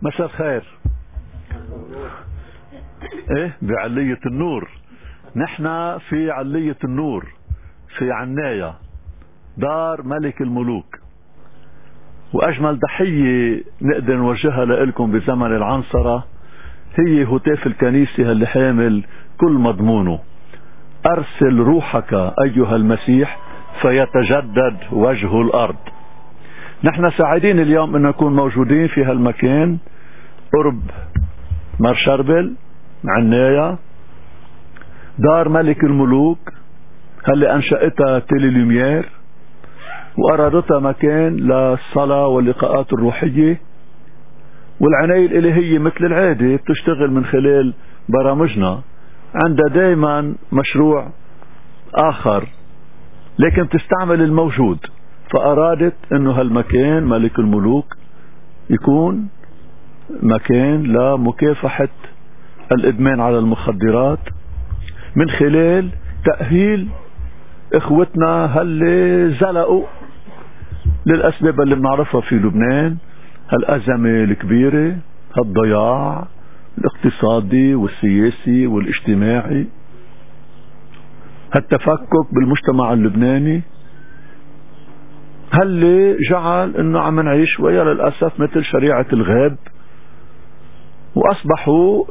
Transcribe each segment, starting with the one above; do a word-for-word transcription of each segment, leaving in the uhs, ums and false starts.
مساء الخير. ايه بعلية النور، نحن في علية النور في عناية دار ملك الملوك، واجمل ضحية نقدر نوجهها لكم بزمن العنصرة هي هتاف الكنيسة اللي حامل كل مضمونه: ارسل روحك ايها المسيح فيتجدد وجه الارض. نحن سعيدين اليوم ان نكون موجودين في هالمكان قرب مرشربل عناية دار ملك الملوك اللي انشأتها تيلي لوميير وارادتها مكان للصلاة واللقاءات الروحية والعناية الالهية. مثل العادة بتشتغل من خلال برامجنا، عندها دائما مشروع اخر لكن بتستعمل الموجود، فارادت انه هالمكان ملك الملوك يكون مكان لمكافحة الادمان على المخدرات من خلال تأهيل اخوتنا هاللي زلقوا للاسباب اللي بنعرفها في لبنان، هالازمة الكبيرة، هالضياع الاقتصادي والسياسي والاجتماعي، هالتفكك بالمجتمع اللبناني، هاللي جعل انه عم نعيش ويا للاسف مثل شريعة الغاب، واصبحوا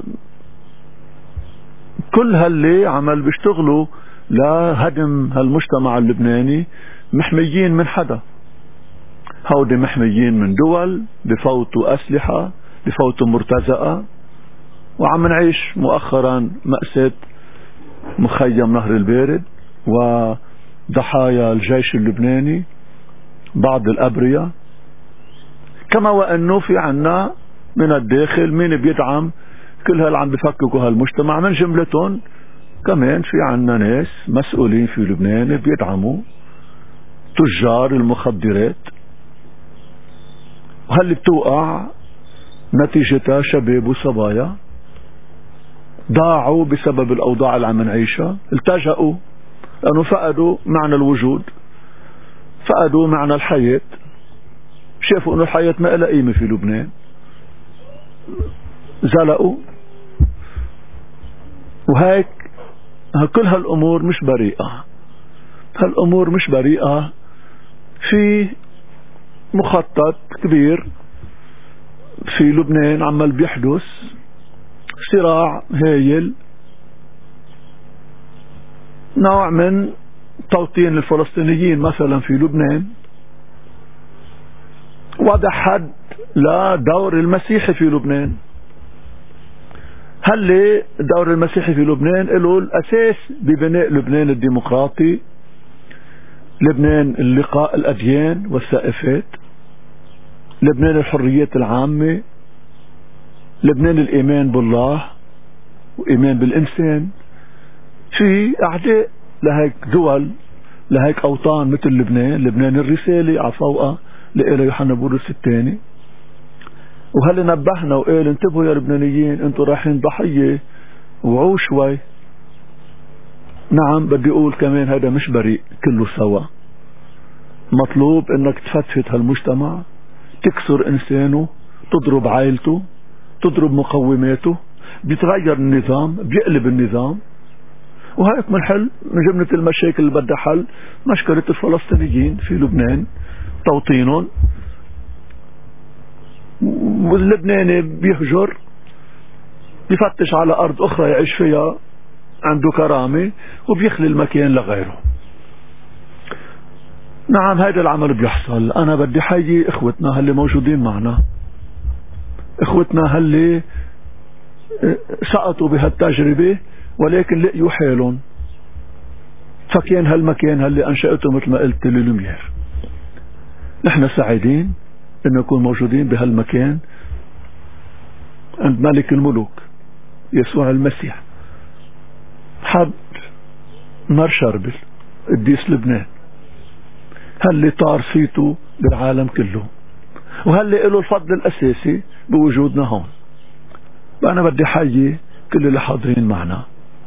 كل هاللي عمل بيشتغلوا لهدم هالمجتمع اللبناني محميين من حدا. هودي محميين من دول بفوتوا اسلحة بفوتوا مرتزقة، وعم نعيش مؤخرا مأساة مخيم نهر البارد وضحايا الجيش اللبناني بعض الأبرياء، كما وأنه في عنا من الداخل مين بيدعم كل هال عم بفككوا هالمجتمع. من جملتهم كمان في عنا ناس مسؤولين في لبنان بيدعموا تجار المخدرات، وهاللي بتوقع نتيجتها شباب وصبايا ضاعوا بسبب الأوضاع اللي عم نعيشها، التجأوا لأنه فقدوا معنى الوجود، فقدوا معنى الحياة، شافوا أنه الحياة ما لها قيمة في لبنان، زلقوا. وهيك كل هالأمور مش بريئة، هالأمور مش بريئة. في مخطط كبير في لبنان عمال بيحدث، صراع هايل، نوع من توطين الفلسطينيين مثلا في لبنان، وضع حد لدور المسيحي في لبنان. هل دور المسيحي في لبنان له الأساس ببناء لبنان الديمقراطي، لبنان اللقاء الأديان والثقافات، لبنان الحريات العامة، لبنان الإيمان بالله وإيمان بالإنسان. في أعداء لهيك دول لهيك أوطان مثل لبنان، لبنان الرسالة عفوقة لإله يوحنا بولس الثاني، وهل نبهنا وقال انتبهوا يا لبنانيين انتوا رايحين ضحية وعوا شوي. نعم بدي اقول كمان هذا مش بريء كله سوا، مطلوب انك تفتفت هالمجتمع، تكسر انسانه، تضرب عائلته، تضرب مقوماته، بيتغير النظام، بيقلب النظام. وهيك منحل من جملة المشاكل اللي بدها حل مشكلة الفلسطينيين في لبنان، توطينهم، واللبناني بيهجر بيفتش على أرض أخرى يعيش فيها عنده كرامة وبيخلي المكان لغيره. نعم هذا العمل بيحصل. أنا بدي حيي إخوتنا هاللي موجودين معنا، إخوتنا هاللي سقطوا بهالتجربة ولكن لقيوا حالهم، فكان هالمكان هاللي أنشأته مثل ما قلت تيلي لوميير. نحن سعيدين أن نكون موجودين بهالمكان عند ملك الملوك يسوع المسيح، حب مرشربل قديس لبنان، هاللي طار صيته بالعالم كله، وهاللي له الفضل الأساسي بوجودنا هون. وأنا بدي حيي كل اللي حاضرين معنا،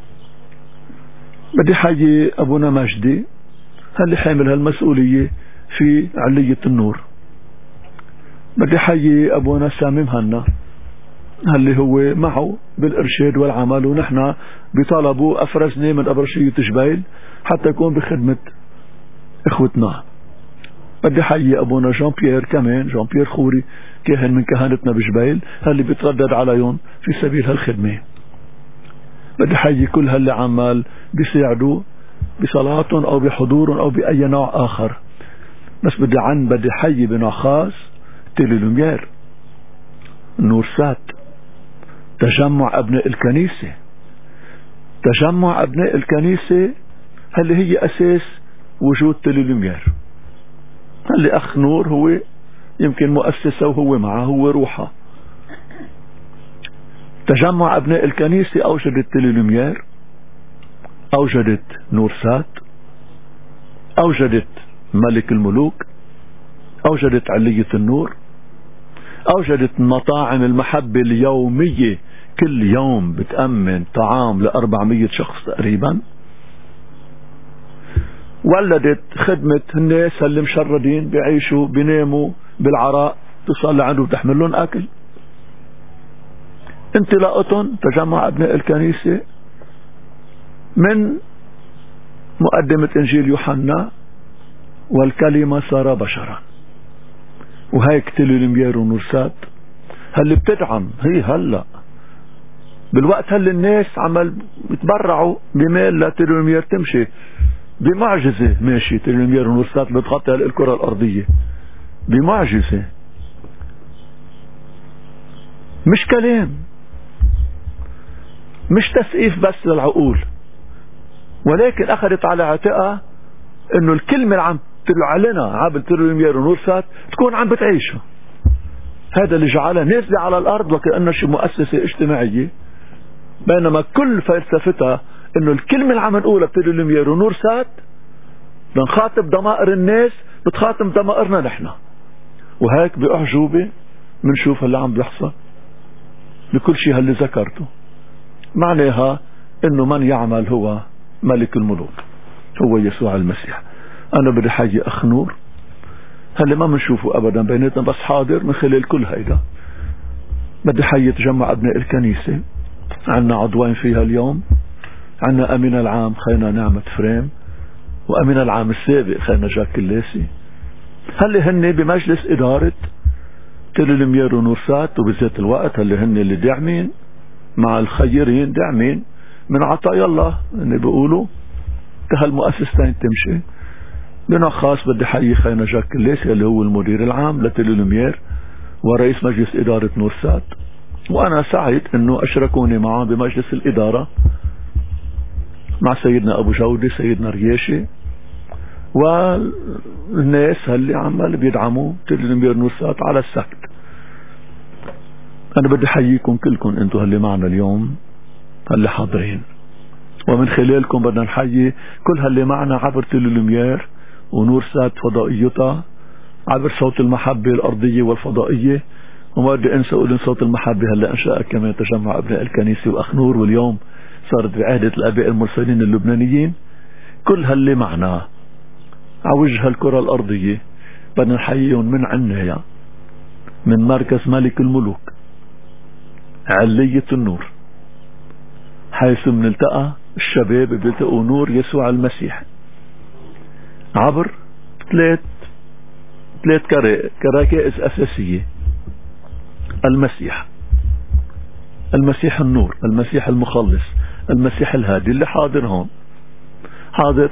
بدي حيي أبونا مجدي هاللي حامل هالمسؤولية في علية النور، بدي حيي أبونا سامي مهنا اللي هو معه بالإرشاد والعمل، ونحن بطلبه أفرزني من أبرشية جبيل حتى يكون بخدمة إخوتنا. بدي حيي أبونا جان بيير كمان، جان بيير خوري كاهن من كهنتنا بجبيل اللي بيتردد عليهم في سبيل هالخدمة. بدي حيي كل هاللي عمال بيساعدوا بصلاتهم أو بحضورهم أو بأي نوع آخر. بس بدي عن بدي حيي بنوع خاص تيلي لوميير، نور سات، تجمع أبناء الكنيسة. تجمع أبناء الكنيسة اللي هي أساس وجود تيلي لوميير. اللي أخ نور هو يمكن مؤسسة وهو معه هو روحه. تجمع أبناء الكنيسة أوجدت تيلي لوميير، أوجدت نور سات، أوجدت ملك الملوك، أوجدت علية النور، أوجدت مطاعم المحبة اليومية كل يوم بتأمن طعام لأربعمية شخص تقريبا. ولدت خدمة الناس اللي مشردين بيعيشوا بيناموا بالعراء، تصل لعنده وتحمل لهم أكل. انطلاقتهم تجمع أبناء الكنيسة من مقدمة إنجيل يوحنا والكلمة صار بشرا، وهيك تيلي لوميير ونورسات هاللي بتدعم هي هلا بالوقت هاللي الناس عمل يتبرعوا بمال لتيلي لوميير تمشي بمعجزة. ماشي تيلي لوميير ونورسات بتغطي الكرة الأرضية بمعجزة، مش كلام، مش تسقيف بس للعقول، ولكن أخذت على عاتقها إنه الكلمة اللي عم تطلع لنا عبر تيلي لوميير ونورسات تكون عم بتعيشها. هذا اللي جعلها نازلة على الأرض وكأنها شي مؤسسة اجتماعية، بينما كل فلسفتها إنه الكلمة اللي عم نقولها بتيلي لوميير ونورسات بنخاطب ضمائر الناس، بتخاطب ضمائرنا نحن. وهيك بأعجوبة بنشوف اللي عم بيحصل بكل شيء اللي ذكرته. معناها إنه من يعمل هو ملك الملوك، هو يسوع المسيح. أنا بدي حيي أخ نور هل ما بنشوفه أبدا بيناتنا، بس حاضر من خلال كل هيدا. بدي حيي تجمع أبناء الكنيسة، عنا عضوين فيها اليوم، عنا أمين العام خينا نعمة فريم، وأمين العام السابق خينا جاك كلاسي. هل هن بمجلس إدارة تيلي لوميير ونورسات، وبذات الوقت هل هن اللي داعمين مع الخيرين، داعمين من عطايا الله اللي بيقولوا كهالمؤسستين تمشي. بنوع خاص بدي حيي خينا جاك كلاسي اللي هو المدير العام لتيلي لوميير ورئيس مجلس إدارة نورسات، وأنا سعيد أنه أشركوني معه بمجلس الإدارة مع سيدنا أبو جودي، سيدنا رياشي، والناس اللي عمال بيدعموا تيلي لوميير نورسات على السكت. أنا بدي حييكم كلكم أنتم اللي معنا اليوم اللي حاضرين، ومن خلالكم بدنا نحيي كل اللي معنا عبر تيلي لوميير ونورسات فضائيتها، عبر صوت المحبة الأرضية والفضائية. وما بدي أنسى أقول صوت المحبة هلا أنشأ كمان تجمع أبناء الكنيسة وأخ نور، واليوم صارت بعهدة الآباء المرسلين اللبنانيين. كل هاللي معنا على وجه الكرة الأرضية بدنا نحييهم من عناية، من مركز ملك الملوك علية النور، حيث بنلتقى الشباب بيلتقوا نور يسوع المسيح عبر ثلاث ثلاث كراكائز أساسية: المسيح، المسيح النور، المسيح المخلص، المسيح الهادي. اللي حاضر هون حاضر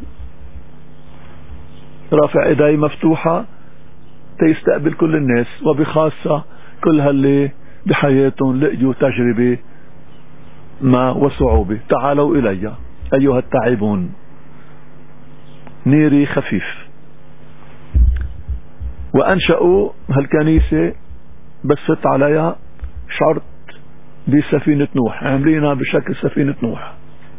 رافع ايدي مفتوحة تيستقبل كل الناس، وبخاصة كل هاللي بحياتهم لقيوا تجربة ما وصعوبة. تعالوا إلي أيها التعبون نيري خفيف. وأنشأوا هالكنيسة بست عليها شرط بسفينة نوح، عاملينها بشكل سفينة نوح،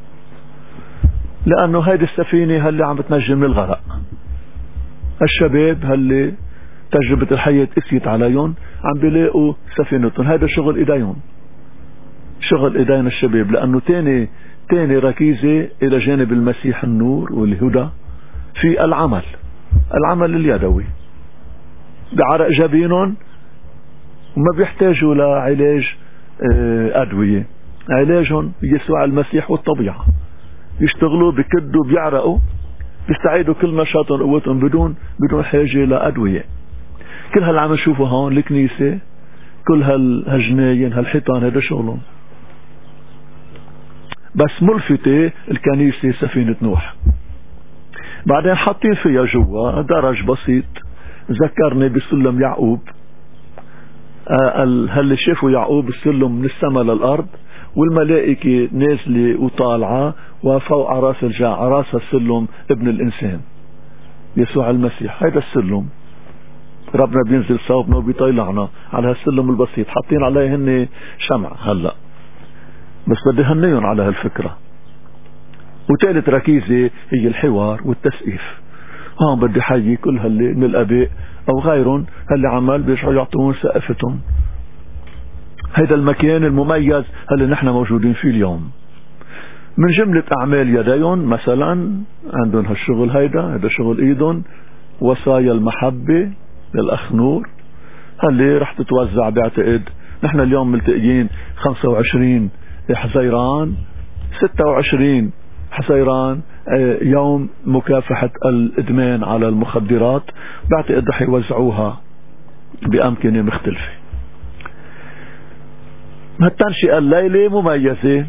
لأنه هيدي السفينة هاللي عم بتنجي من الغرق. الشباب هاللي تجربة الحياة قسيت عليهم عم بيلاقوا سفينتهم. هذا شغل إيديهم، شغل إيدينا الشباب، لأنه تاني تاني ركيزة إلى جانب المسيح النور والهدى في العمل، العمل اليدوي. بعرق جبينهم وما بيحتاجوا لعلاج أدوية. علاجهم يسوع المسيح والطبيعة. يشتغلوا بكدوا بيعرقوا بيستعيدوا كل نشاطهم وقوتهم بدون بدون حاجة لأدوية. كل هاللي عم نشوفه هون الكنيسة، كل هالجناين هالحيطان هذا شغلهم. بس ملفتة الكنيسة سفينة نوح. بعدين حاطين فيها جوا درج بسيط ذكرني بسلم يعقوب. هل شافوا يعقوب السلم من السماء للأرض والملائكة نازلة وطالعة وفوق راس الجاع راس السلم ابن الإنسان يسوع المسيح. هذا السلم ربنا بينزل صوبنا وبيطلعنا على هالسلم البسيط. حاطين عليه هن شمع هلأ بس بدي هنيهم على هالفكرة. وثالث ركيزة هي الحوار والتسقيف. هون بدي حيي كل هاللي من الأباء أو غيرهم هاللي عمال بيرجعوا يعطون سقفتهم. هيدا المكان المميز اللي نحن موجودين فيه اليوم من جملة أعمال يديهم مثلا عندهم هالشغل هيدا هيدا شغل إيدهم وصايا المحبة للأخ نور هاللي رح تتوزع بعتقد نحن اليوم ملتقيين خمسة وعشرين حزيران ستة وعشرين حزيران يوم مكافحة الإدمان على المخدرات. بعتقد رح يوزعوها بأمكنة مختلفة. هالتنشئة الليلة مميزة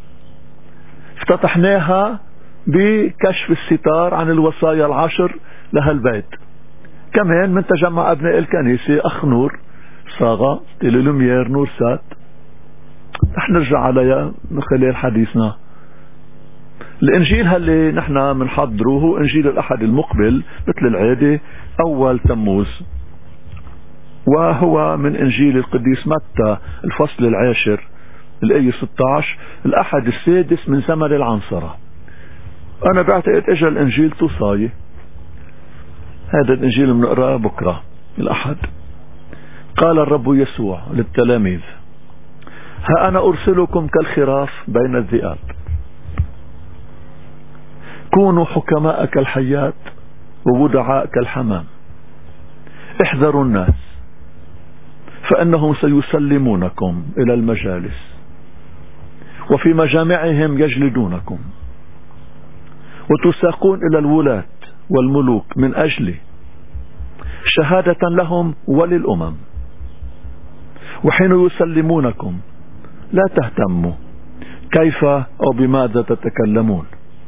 افتتحناها بكشف الستار عن الوصايا العشر لهالبيت. كمان من تجمع أبناء الكنيسة أخ نور صاغة تيليلومير نور سات رح نرجع عليها من خلال حديثنا. الإنجيل هاللي نحن منحضروه إنجيل الأحد المقبل مثل العادة أول تموز، وهو من إنجيل القديس متى الفصل العاشر الآية ستة عشر الأحد السادس من زمن العنصرة. أنا بعتقد إجا الإنجيل توصاية. هذا الإنجيل بنقرأه بكرة الأحد. قال الرب يسوع للتلاميذ: ها أنا أرسلكم كالخراف بين الذئاب. كونوا حكماء كالحيات وودعاء كالحمام. احذروا الناس فإنهم سيسلمونكم إلى المجالس وفي مجامعهم يجلدونكم وتساقون إلى الولاة والملوك من أجلي شهادة لهم وللأمم. وحين يسلمونكم لا تهتموا كيف أو بماذا تتكلمون.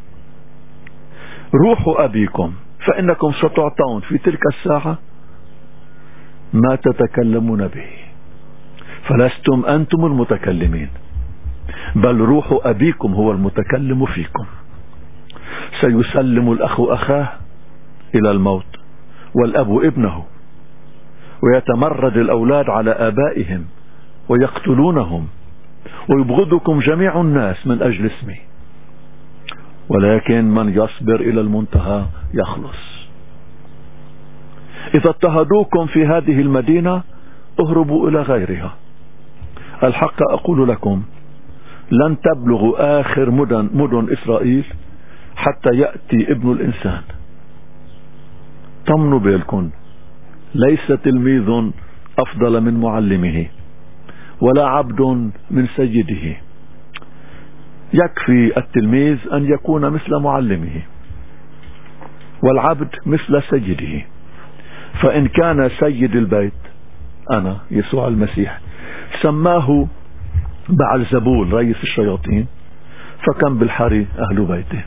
روحوا أبيكم فإنكم ستعطون في تلك الساعة ما تتكلمون به، فلستم أنتم المتكلمين بل روح أبيكم هو المتكلم فيكم. سيسلم الأخ أخاه إلى الموت والأب ابنه، ويتمرد الأولاد على آبائهم ويقتلونهم، ويبغضكم جميع الناس من أجل اسمي، ولكن من يصبر إلى المنتهى يخلص. إذا اضطهدوكم في هذه المدينة اهربوا إلى غيرها. الحق أقول لكم لن تبلغوا آخر مدن, مدن إسرائيل حتى يأتي ابن الإنسان. طمنوا بالكم، ليس تلميذ أفضل من معلمه ولا عبد من سيده. يكفي التلميذ أن يكون مثل معلمه والعبد مثل سيده. فإن كان سيد البيت أنا يسوع المسيح سماه بعلزبول رئيس الشياطين، فكم بالحري أهل بيته.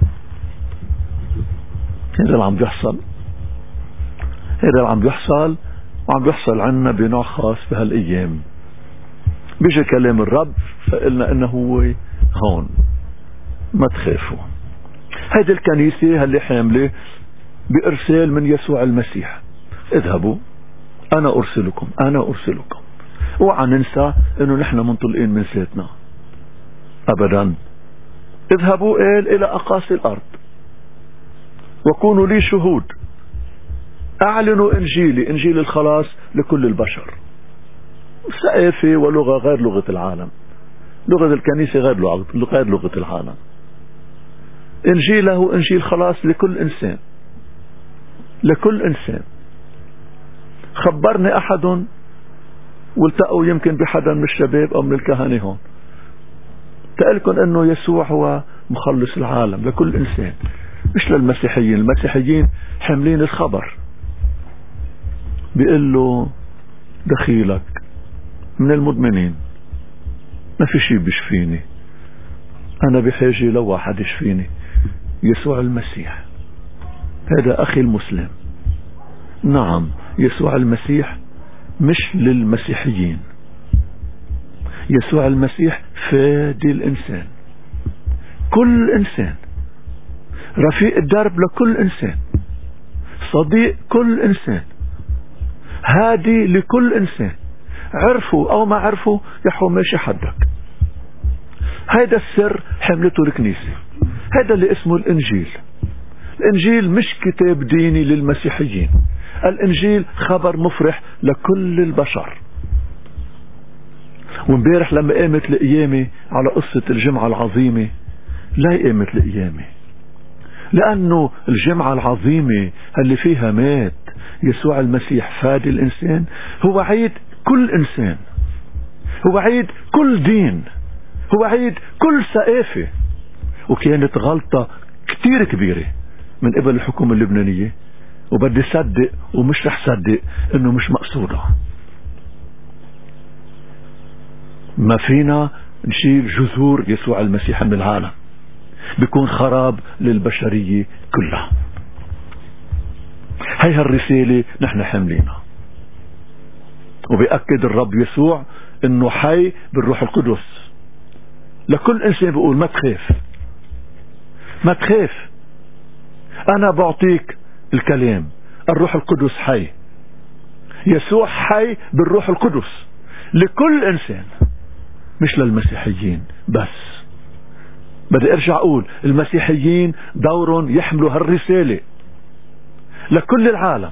هذا اللي عم بيحصل، هذا اللي عم بيحصل وعم بيحصل عنا بنوع خاص بهالأيام. بيجي كلام الرب فقلنا إنه هو هون، ما تخافوا. هذه الكنيسة اللي حاملة بإرسال من يسوع المسيح. اذهبوا أنا أرسلكم أنا أرسلكم. اوعى ننسى إنه نحن منطلقين من ذاتنا أبدا. اذهبوا قال إلى أقاصي الأرض وكونوا لي شهود. أعلنوا إنجيلي، إنجيل الخلاص لكل البشر. ثقافة ولغة غير لغة العالم، لغة الكنيسة غير لغة غير لغة العالم. إنجيله إنجيل خلاص لكل إنسان، لكل إنسان. خبرني أحد والتقوا يمكن بحدا من الشباب أو من الكهنة هون، تقلكن أنه يسوع هو مخلص العالم لكل إنسان، مش للمسيحيين. المسيحيين حاملين الخبر، بيقول له دخيلك من المدمنين ما في شيء بيشفيني، أنا بحاجة لو واحد يشفيني، يسوع المسيح. هذا أخي المسلم. نعم، يسوع المسيح مش للمسيحيين، يسوع المسيح فادي الإنسان، كل إنسان، رفيق الدرب لكل إنسان، صديق كل إنسان، هادي لكل إنسان، عرفوا أو ما عرفوا يحو ماشي حدك. هذا السر حملته الكنيسة، هذا اللي اسمه الإنجيل. الإنجيل مش كتاب ديني للمسيحيين، الإنجيل خبر مفرح لكل البشر. وامبارح لما قامت القيامة على قصة الجمعة العظيمة، لا قامت القيامة لأنه الجمعة العظيمة اللي فيها مات يسوع المسيح فادي الإنسان، هو عيد كل إنسان، هو عيد كل دين، هو عيد كل ثقافة. وكانت غلطة كتير كبيرة من قبل الحكومة اللبنانية، وبدي صدق ومش رح صدق انه مش مقصودة. ما فينا نشيل جذور يسوع المسيح من العالم، بيكون خراب للبشرية كلها. هاي هالرسالة نحن حاملينها، وبيأكد الرب يسوع انه حي بالروح القدس لكل انسان. بيقول ما تخاف، ما تخاف، انا بعطيك الكلام، الروح القدس حي. يسوع حي بالروح القدس لكل انسان، مش للمسيحيين بس. بدي ارجع اقول المسيحيين دورهم يحملوا هالرسالة لكل العالم.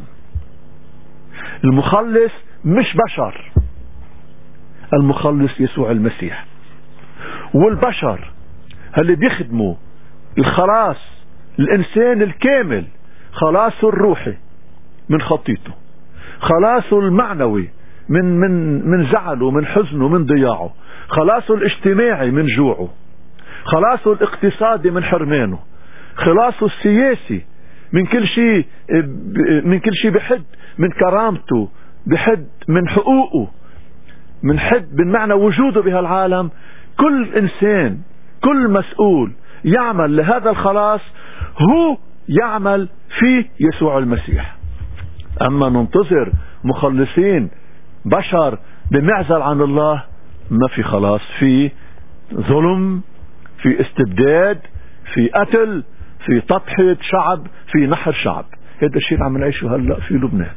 المخلص مش بشر، المخلص يسوع المسيح. والبشر اللي بيخدموا الخلاص الانسان الكامل، خلاصه الروحي من خطيته، خلاصه المعنوي من من من زعله، من حزنه، من ضياعه، خلاصه الاجتماعي من جوعه، خلاصه الاقتصادي من حرمانه، خلاصه السياسي من كل شيء، من كل شيء بحد من كرامته، بحد من حقوقه، من حد من معنى وجوده بهالعالم. كل انسان، كل مسؤول يعمل لهذا الخلاص هو يعمل في يسوع المسيح. اما ننتظر مخلصين بشر بمعزل عن الله، ما في خلاص، في ظلم، في استبداد، في قتل، في تضحية شعب، في نحر شعب. هذا الشيء اللي عم نعيشه هلا في لبنان.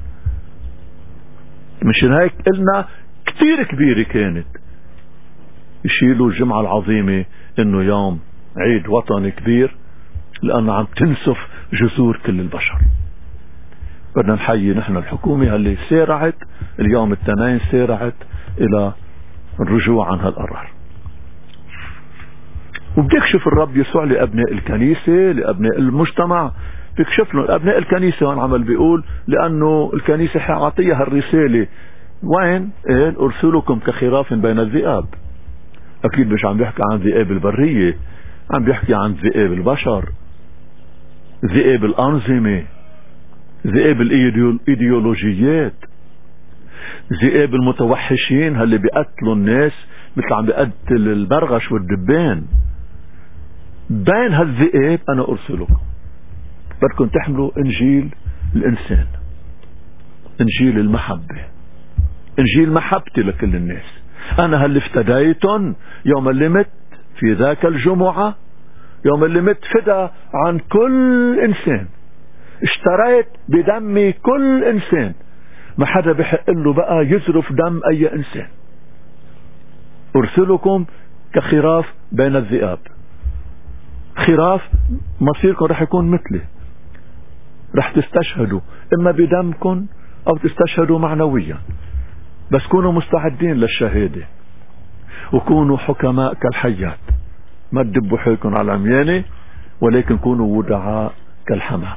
مشان هيك قلنا كتير كبيرة كانت يشيلوا الجمعة العظيمة انه يوم عيد وطني كبير، لانه عم تنسف جذور كل البشر. بدنا نحيي نحن الحكومة اللي سارعت اليوم الاثنين، سارعت الى الرجوع عن هالقرار. وبيكشف الرب يسوع لأبناء الكنيسة، لأبناء المجتمع، بيكشف له أبناء الكنيسة. وان عمل بيقول لأنه الكنيسة حاعطيها الرسالة وين؟ قال أرسلكم كخراف بين الذئاب. أكيد مش عم بيحكي عن ذئاب البرية، عم بيحكي عن ذئاب البشر، ذئاب الأنظمة، ذئاب الإيديولوجيات، ذئاب المتوحشين اللي بيقتلوا الناس مثل عم بيقتل البرغش والدبان. بين هالذئاب أنا أرسلكم، بدكم تحملوا إنجيل الإنسان، إنجيل المحبة، إنجيل محبتي لكل الناس. أنا هل افتديتن يوم اللي مت في ذاك الجمعة، يوم اللي مت فدا عن كل إنسان، اشتريت بدمي كل إنسان، ما حدا بحق له بقى يزرف دم أي إنسان. أرسلكم كخراف بين الذئاب. خراف مصيركم رح يكون مثلي، رح تستشهدوا إما بدمكم أو تستشهدوا معنويا، بس كونوا مستعدين للشهادة، وكونوا حكماء كالحيات، ما تدبوا حيلكم على العميانة، ولكن كونوا ودعاء كالحمام.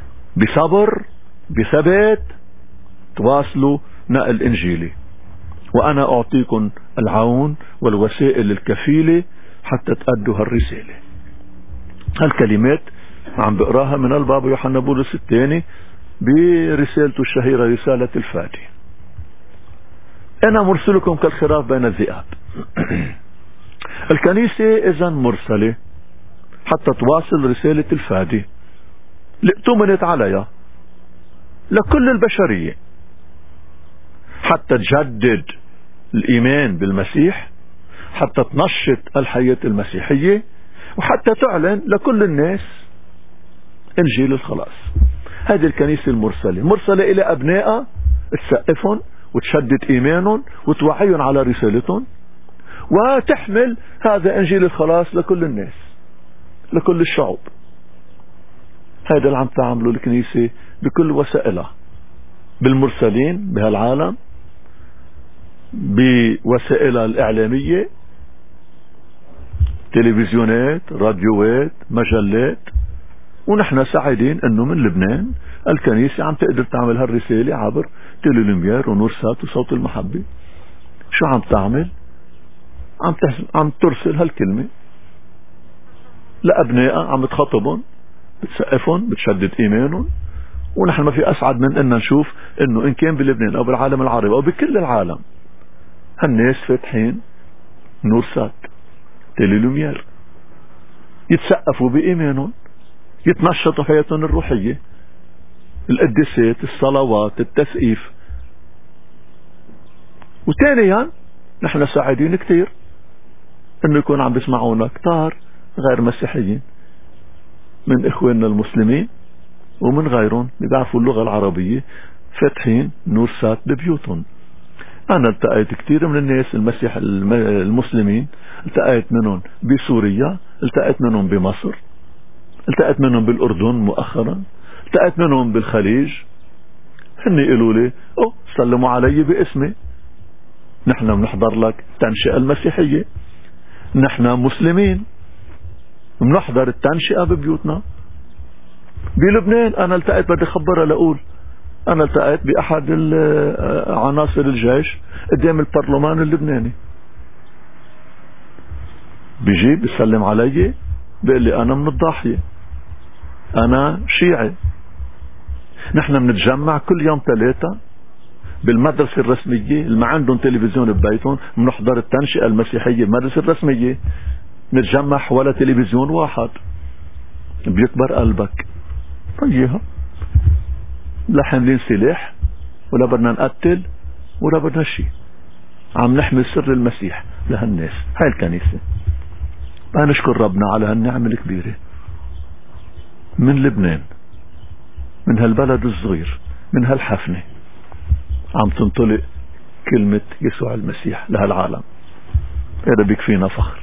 بصبر، بثبات، تواصلوا نقل إنجيلي، وأنا أعطيكم العون والوسائل الكفيلة حتى تأدوا هالرسالة. هالكلمات عم بقراها من البابا يوحنا بولس الثاني برسالته الشهيرة رسالة الفادي. أنا مرسلكم كالخراف بين الذئاب. الكنيسة إذن مرسلة حتى تواصل رسالة الفادي اللي اؤتمنت عليها لكل البشرية، حتى تجدد الإيمان بالمسيح، حتى تنشط الحياة المسيحية، وحتى تعلن لكل الناس إنجيل الخلاص. هذه الكنيسة المرسلة، مرسلة إلى أبنائها تسقفهم وتشدد إيمانهم وتوعيهم على رسالتهم، وتحمل هذا إنجيل الخلاص لكل الناس، لكل الشعوب. هذا اللي عم تعمله الكنيسة بكل وسائلها، بالمرسلين بهالعالم، بوسائلها الإعلامية، تلفزيونات، راديوات، مجلات. ونحن سعيدين انه من لبنان الكنيسة عم تقدر تعمل هالرسالة عبر تيلي لوميير ونور سات وصوت المحبة. شو عم تعمل؟ عم تحس... عم ترسل هالكلمة لأبنائها، عم تخاطبهم، بتسقفهم، بتشدد إيمانهم. ونحن ما في أسعد من أن نشوف أنه إن كان بلبنان أو بالعالم العربي أو بكل العالم هالناس فاتحين نور سات، تيلي لوميير، يتسقفوا بإيمانهم، يتنشطوا حياتهم الروحية، القداسات، الصلوات، التسقيف. وثانيا نحن سعيدين كتير انه يكون عم بيسمعونا كتار غير مسيحيين من اخواننا المسلمين ومن غيرهم بيعرفوا اللغة العربية، فاتحين نور سات ببيوتهم. انا التقيت كتير من الناس المسيح المسلمين، التقيت منهم بسوريا، التقيت منهم بمصر، التقيت منهم بالأردن مؤخرا، التقيت منهم بالخليج. هن يقولوا لي أوه سلموا علي باسمي، نحن بنحضر لك التنشئة المسيحية، نحن مسلمين بنحضر التنشئة ببيوتنا. بلبنان أنا التقيت، بدي خبرها لأقول أنا التقيت بأحد عناصر الجيش قدام البرلمان اللبناني، بيجي بيسلم علي بيقول لي أنا من الضاحية، أنا شيعي. نحن بنتجمع كل يوم ثلاثة بالمدرسة الرسمية اللي ما عندهم تلفزيون ببيتهم، بنحضر التنشئة المسيحية المدرسة الرسمية، نتجمع حول تلفزيون واحد، بيكبر قلبك. طيها لا حاملين سلاح ولا بدنا نقتل ولا بدنا شيء، عم نحمل سر المسيح لهالناس. هاي الكنيسة. نشكر ربنا على هالنعمة الكبيرة من لبنان، من هالبلد الصغير، من هالحفنة عم تنطلق كلمة يسوع المسيح لهالعالم. هذا بيكفينا فخر.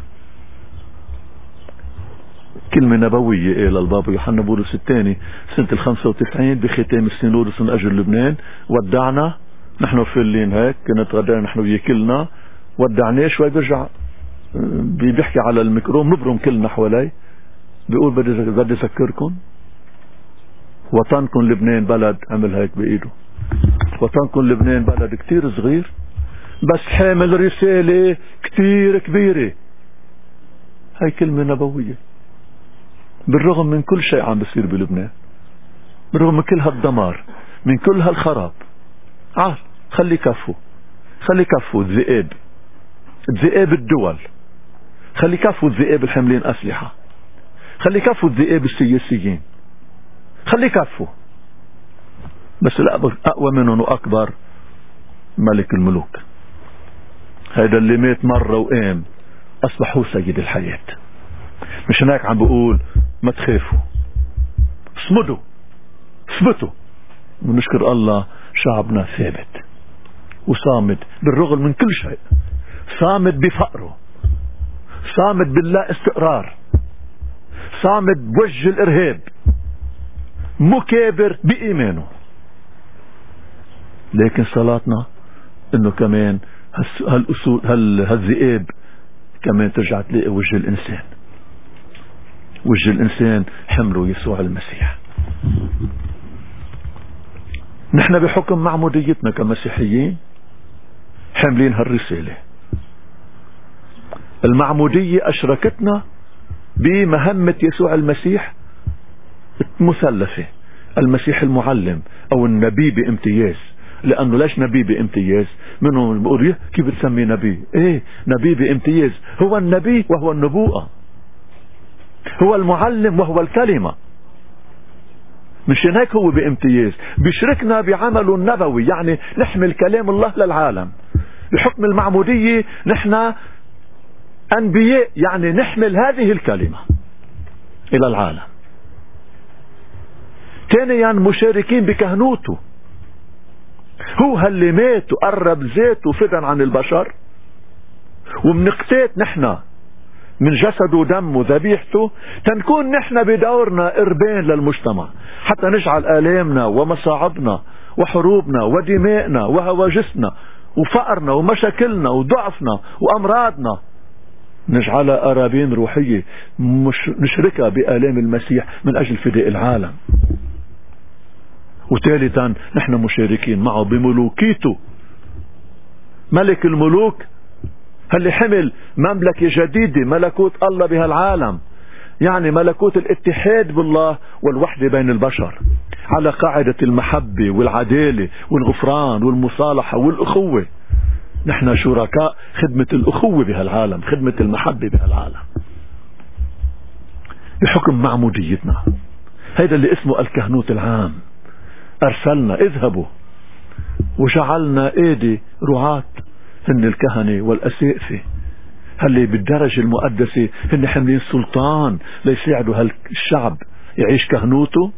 كلمة نبوية إلى البابا يوحنا بولس الثاني سنة الخمسة وتسعين بختام السينودس من أجل لبنان. ودعنا نحن فلين هيك، كنا تغدينا نحن ويا كلنا، ودعناه شوي برجع بيحكي على الميكروفون، نبرم كلنا حوالي، بيقول بدي بدي اذكركم وطنكم لبنان بلد، عمل هيك بايده، وطنكم لبنان بلد كتير صغير بس حامل رسالة كتير كبيرة. هاي كلمة نبوية. بالرغم من كل شيء عم بيصير بلبنان، بالرغم من كل هالدمار، من كل هالخراب، عال خلي كفو، خلي كفو الذئاب، الذئاب الدول، خلي كفو الذئاب الحاملين أسلحة، خلي كفو الذئاب السياسيين، خلي كفو. بس الأقوى منهم وأكبر ملك الملوك، هذا اللي مات مرة وقام أصبح هو سيد الحياة. مش هناك عم بقول ما تخافوا، اصمدوا، اثبتوا. ونشكر الله شعبنا ثابت وصامد بالرغم من كل شيء، صامد بفقره، صامد باللا استقرار، صامد بوجه الإرهاب، مكابر بإيمانه. لكن صلاتنا انه كمان هالأسود هالذئاب كمان ترجع تلاقي وجه الإنسان، وجه الإنسان حمله يسوع المسيح. نحن بحكم معموديتنا كمسيحيين حاملين هالرسالة. المعمودية أشركتنا بمهمة يسوع المسيح مثلثة، المسيح المعلم أو النبي بامتياز. لأنه ليش نبي بامتياز؟ منهم بيقول كيف بتسمي نبي؟ ايه نبي بامتياز، هو النبي وهو النبوءة، هو المعلم وهو الكلمة. مشان هيك هو بامتياز، بيشركنا بعمله النبوي، يعني نحمل كلام الله للعالم. بحكم المعمودية نحن أنبياء، يعني نحمل هذه الكلمة إلى العالم. ثانيا مشاركين بكهنوته، هو هاللي مات وقرب ذاته فدا عن البشر، ومنقتات نحن من جسده ودمه وذبيحته، تنكون نحن بدورنا قربان للمجتمع، حتى نجعل آلامنا ومصاعبنا وحروبنا ودمائنا وهواجسنا وفقرنا ومشاكلنا وضعفنا وأمراضنا نجعلها قرابين روحية مش نشركها بآلام المسيح من أجل فداء العالم. وثالثا نحن مشاركين معه بملوكيته، ملك الملوك اللي حمل مملكة جديدة، ملكوت الله بهالعالم، يعني ملكوت الاتحاد بالله والوحدة بين البشر على قاعدة المحبة والعدالة والغفران والمصالحة والأخوة. نحن شركاء خدمة الأخوة بهالعالم، خدمة المحبة بهالعالم بحكم معموديتنا. هذا اللي اسمه الكهنوت العام. أرسلنا اذهبوا وجعلنا ايدي رعاة، هن الكهنة والأسقفة هاللي بالدرجة المقدسة، هن حملين سلطان ليساعدوا هالشعب يعيش كهنوته.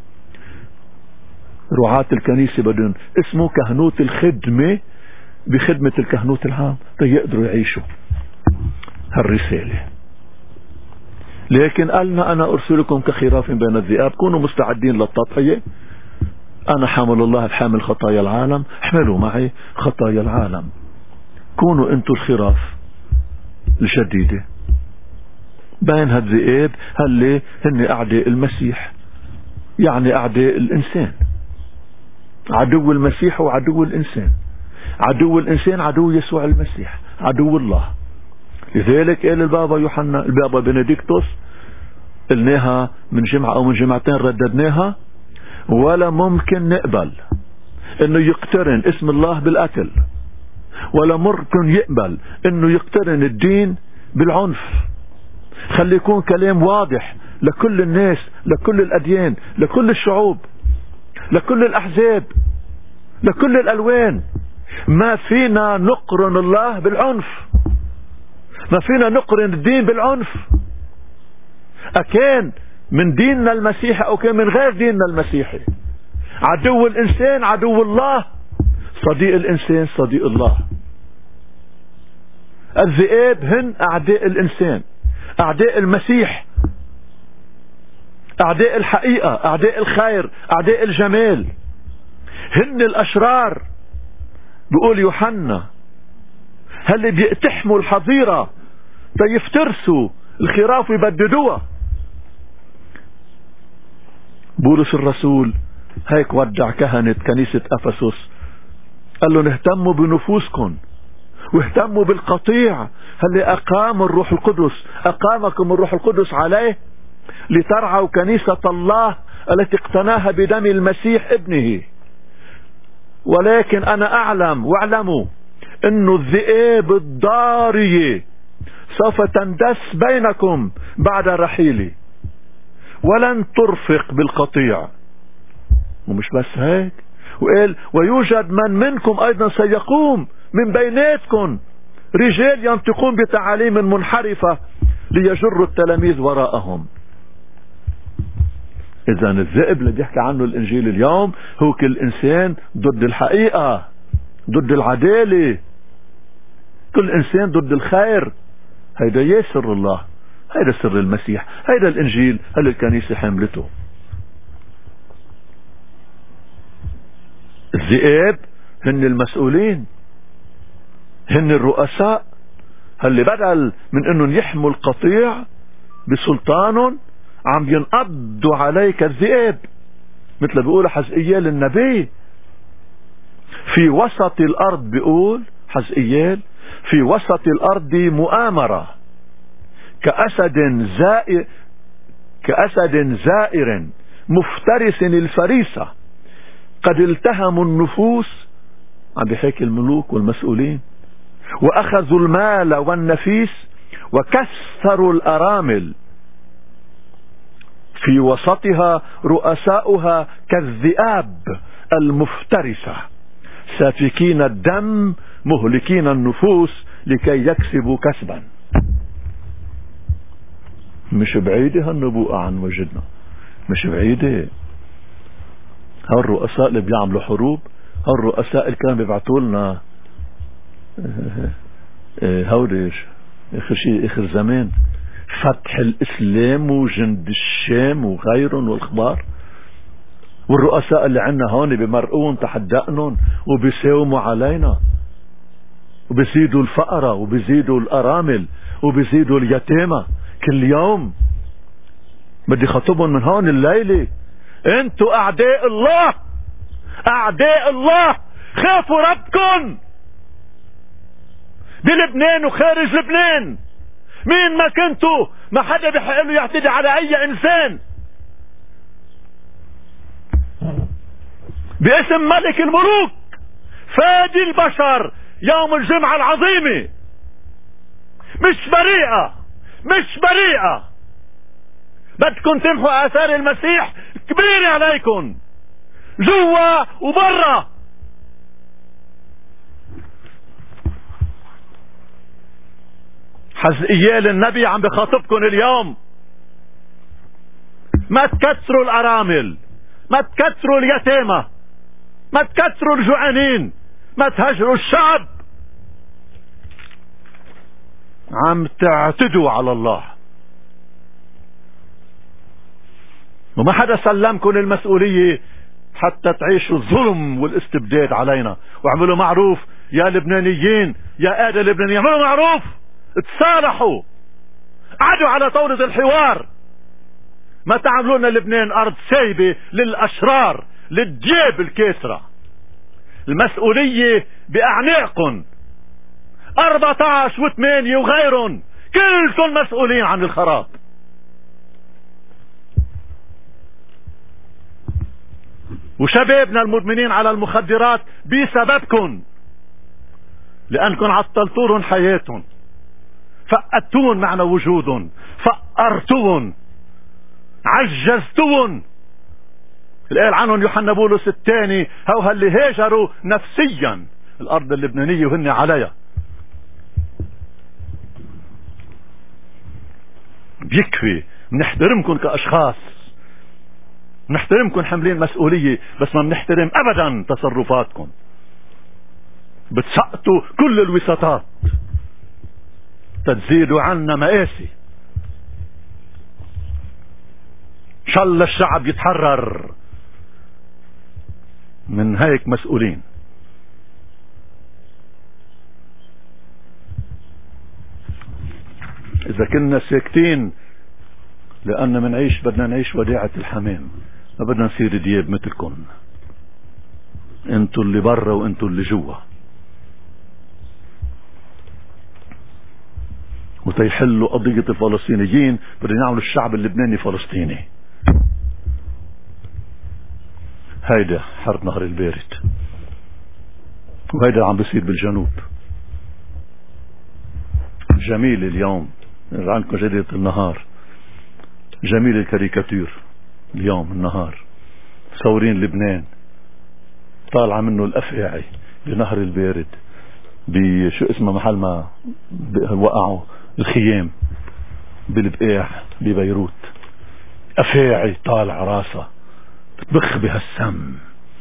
رعاة الكنيسة بدون اسمه كهنوت الخدمة، بخدمة الكهنوت العام يقدروا يعيشوا هالرسالة. لكن قالنا أنا أرسلكم كخراف بين الذئاب، كونوا مستعدين للتضحية. أنا حامل الله بحامل خطايا العالم، احملوا معي خطايا العالم. كونوا انتوا الخراف الجديدة بين هالذئاب هاللي هن أعداء المسيح، يعني أعداء الإنسان. عدو المسيح وعدو الإنسان، عدو الإنسان عدو يسوع المسيح، عدو الله. لذلك قال البابا يوحنا البابا بنديكتوس، قلناها من جمعة أو من جمعتين رددناها، ولا ممكن نقبل انه يقترن اسم الله بالقتل، ولا ممكن يقبل انه يقترن الدين بالعنف. خلي يكون كلام واضح لكل الناس، لكل الأديان، لكل الشعوب، لكل الأحزاب، لكل الألوان. ما فينا نقرن الله بالعنف، ما فينا نقرن الدين بالعنف، أكان من ديننا المسيحي أو كان من غير ديننا المسيحي. عدو الإنسان عدو الله، صديق الإنسان صديق الله. الذئاب هن أعداء الإنسان، أعداء المسيح، أعداء الحقيقة، أعداء الخير، أعداء الجمال. هن الأشرار. بيقول يوحنا هل بيقتحموا الحظيرة تيفترسوا الخراف ويبددوها. بولس الرسول هيك ودع كهنة كنيسة أفسس، قال له نهتموا بنفوسكم واهتموا بالقطيع اللي أقام الروح القدس، أقامكم الروح القدس عليه لترعوا كنيسة الله التي اقتناها بدم المسيح ابنه. ولكن أنا أعلم واعلموا أن الذئاب الضارية سوف تندس بينكم بعد رحيلي ولن ترفق بالقطيع. ومش بس هيك، وقال ويوجد من منكم أيضا سيقوم من بيناتكم رجال ينطقون بتعاليم منحرفة ليجروا التلاميذ وراءهم. إذا الذئب اللي بيحكي عنه الإنجيل اليوم هو كل إنسان ضد الحقيقة، ضد العدالة، كل إنسان ضد الخير. هيدا يسر الله، هيدا سر المسيح، هيدا الإنجيل اللي الكنيسة حملته. الذئاب هن المسؤولين، هن الرؤساء اللي بدل من انهم يحموا القطيع بسلطان عم ينقضوا عليك الذئاب، مثل بيقول حزقيال النبي في وسط الارض، بيقول حزقيال في وسط الأرض مؤامرة كأسد زائر كأسد زائر مفترس الفريسة، قد التهموا النفوس، عم بيحكي الملوك والمسؤولين، وأخذوا المال والنفيس وكسروا الأرامل، في وسطها رؤساؤها كالذئاب المفترسة، سافكين الدم مهلكين النفوس لكي يكسبوا كسبا. مش بعيدة هالنبوءة عن وجدنا، مش بعيدة. هالرؤساء اللي بيعملوا حروب، هالرؤساء اللي كانوا بيبعتوا لنا هودي اخر شيء اخر زمان فتح الاسلام وجند الشام وغيرهم والاخبار، والرؤساء اللي عنا هون بمرقون تحت دقنهم وبيساوموا علينا وبيزيدوا الفقراء وبيزيدوا الارامل وبيزيدوا اليتامى كل يوم. بدي خطبهم من هون الليلة، انتوا اعداء الله، اعداء الله، خافوا ربكم بلبنان وخارج لبنان. مين ما كنتوا ما حدا بحق له يعتدي على اي انسان باسم ملك الملوك فادي البشر يوم الجمعة العظيمة. مش بريئة، مش بريئة. بدكم تمحوا آثار المسيح كبيرة عليكم جوا وبرا. حزقيال النبي عم بخاطبكم اليوم، ما تكسروا الأرامل، ما تكسروا اليتامى، ما تكسروا الجوعانين، ما تهجروا الشعب. عم تعتدوا على الله، وما حدا سلمكم المسؤولية حتى تعيشوا الظلم والاستبداد علينا. واعملوا معروف يا لبنانيين، يا آدى لبنانيين، اعملوا معروف، تصالحوا، قعدوا على طاولة الحوار. ما تعملوا لنا لبنان أرض سايبة للأشرار للجيب الكاسرة. المسؤولية بأعناقكم، أربعة عشر وثمانية وغيرهم كلكم مسؤولين عن الخراب. وشبابنا المدمنين على المخدرات بسببكم، لأنكم عطلتوهم حياتهم، فقدتون معنى وجودهم، فقرتون، عجزتون. الآن عنهم يوحنا بولس الثاني هو اللي هاجروا نفسيا الأرض اللبنانية وهن عليها. بيكفي. بنحترمكم كأشخاص، بنحترمكم حملين مسؤولية، بس ما بنحترم أبدا تصرفاتكم. بتسقطوا كل الوساطات تزيدوا عنا مآسي. إن شاء الله الشعب يتحرر من هيك مسؤولين. إذا كنا ساكتين لأن منعيش بدنا نعيش وديعة الحمام، ما بدنا نصير دياب مثلكم. انتوا اللي برا وانتوا اللي جوا. وتيحلوا قضية الفلسطينيين بدنا يعملوا الشعب اللبناني فلسطيني. هيدا حرب نهر البارد، وهيدا عم بيصير بالجنوب. جميل اليوم عندكم جريدة النهار، جميل الكاريكاتير اليوم النهار، مصورين لبنان طالعة منه الأفاعي بنهر البارد، بشو اسمه محل ما وقعوا الخيام بالبقاع ببيروت. أفاعي طالع راسها بتبخ بهالسم.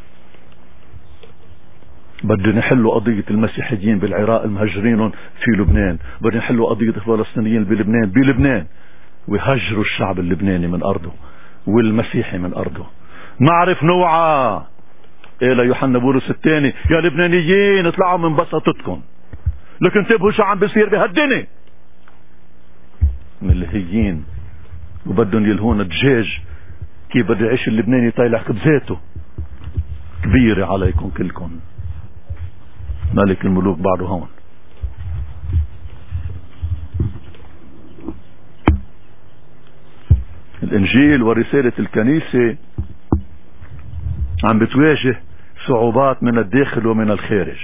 بدنا نحلوا قضية المسيحيين بالعراق المهجرين في لبنان، بدنا نحلوا قضية الفلسطينيين بلبنان بلبنان ويهجروا الشعب اللبناني من أرضه والمسيحي من أرضه. نعرف نوعا إيه ليوحنا بولس الثاني، يا لبنانيين اطلعوا من بساطتكم، لكن انتبهوا شو عم بيصير بهالدنيا. من الهيين وبدهم يلهون الدجاج كيف بده يعيش اللبناني طايلع خبزاته. كبيرة عليكم كلكم. ملك الملوك بعده هون. الإنجيل ورسالة الكنيسة عم بتواجه صعوبات من الداخل ومن الخارج.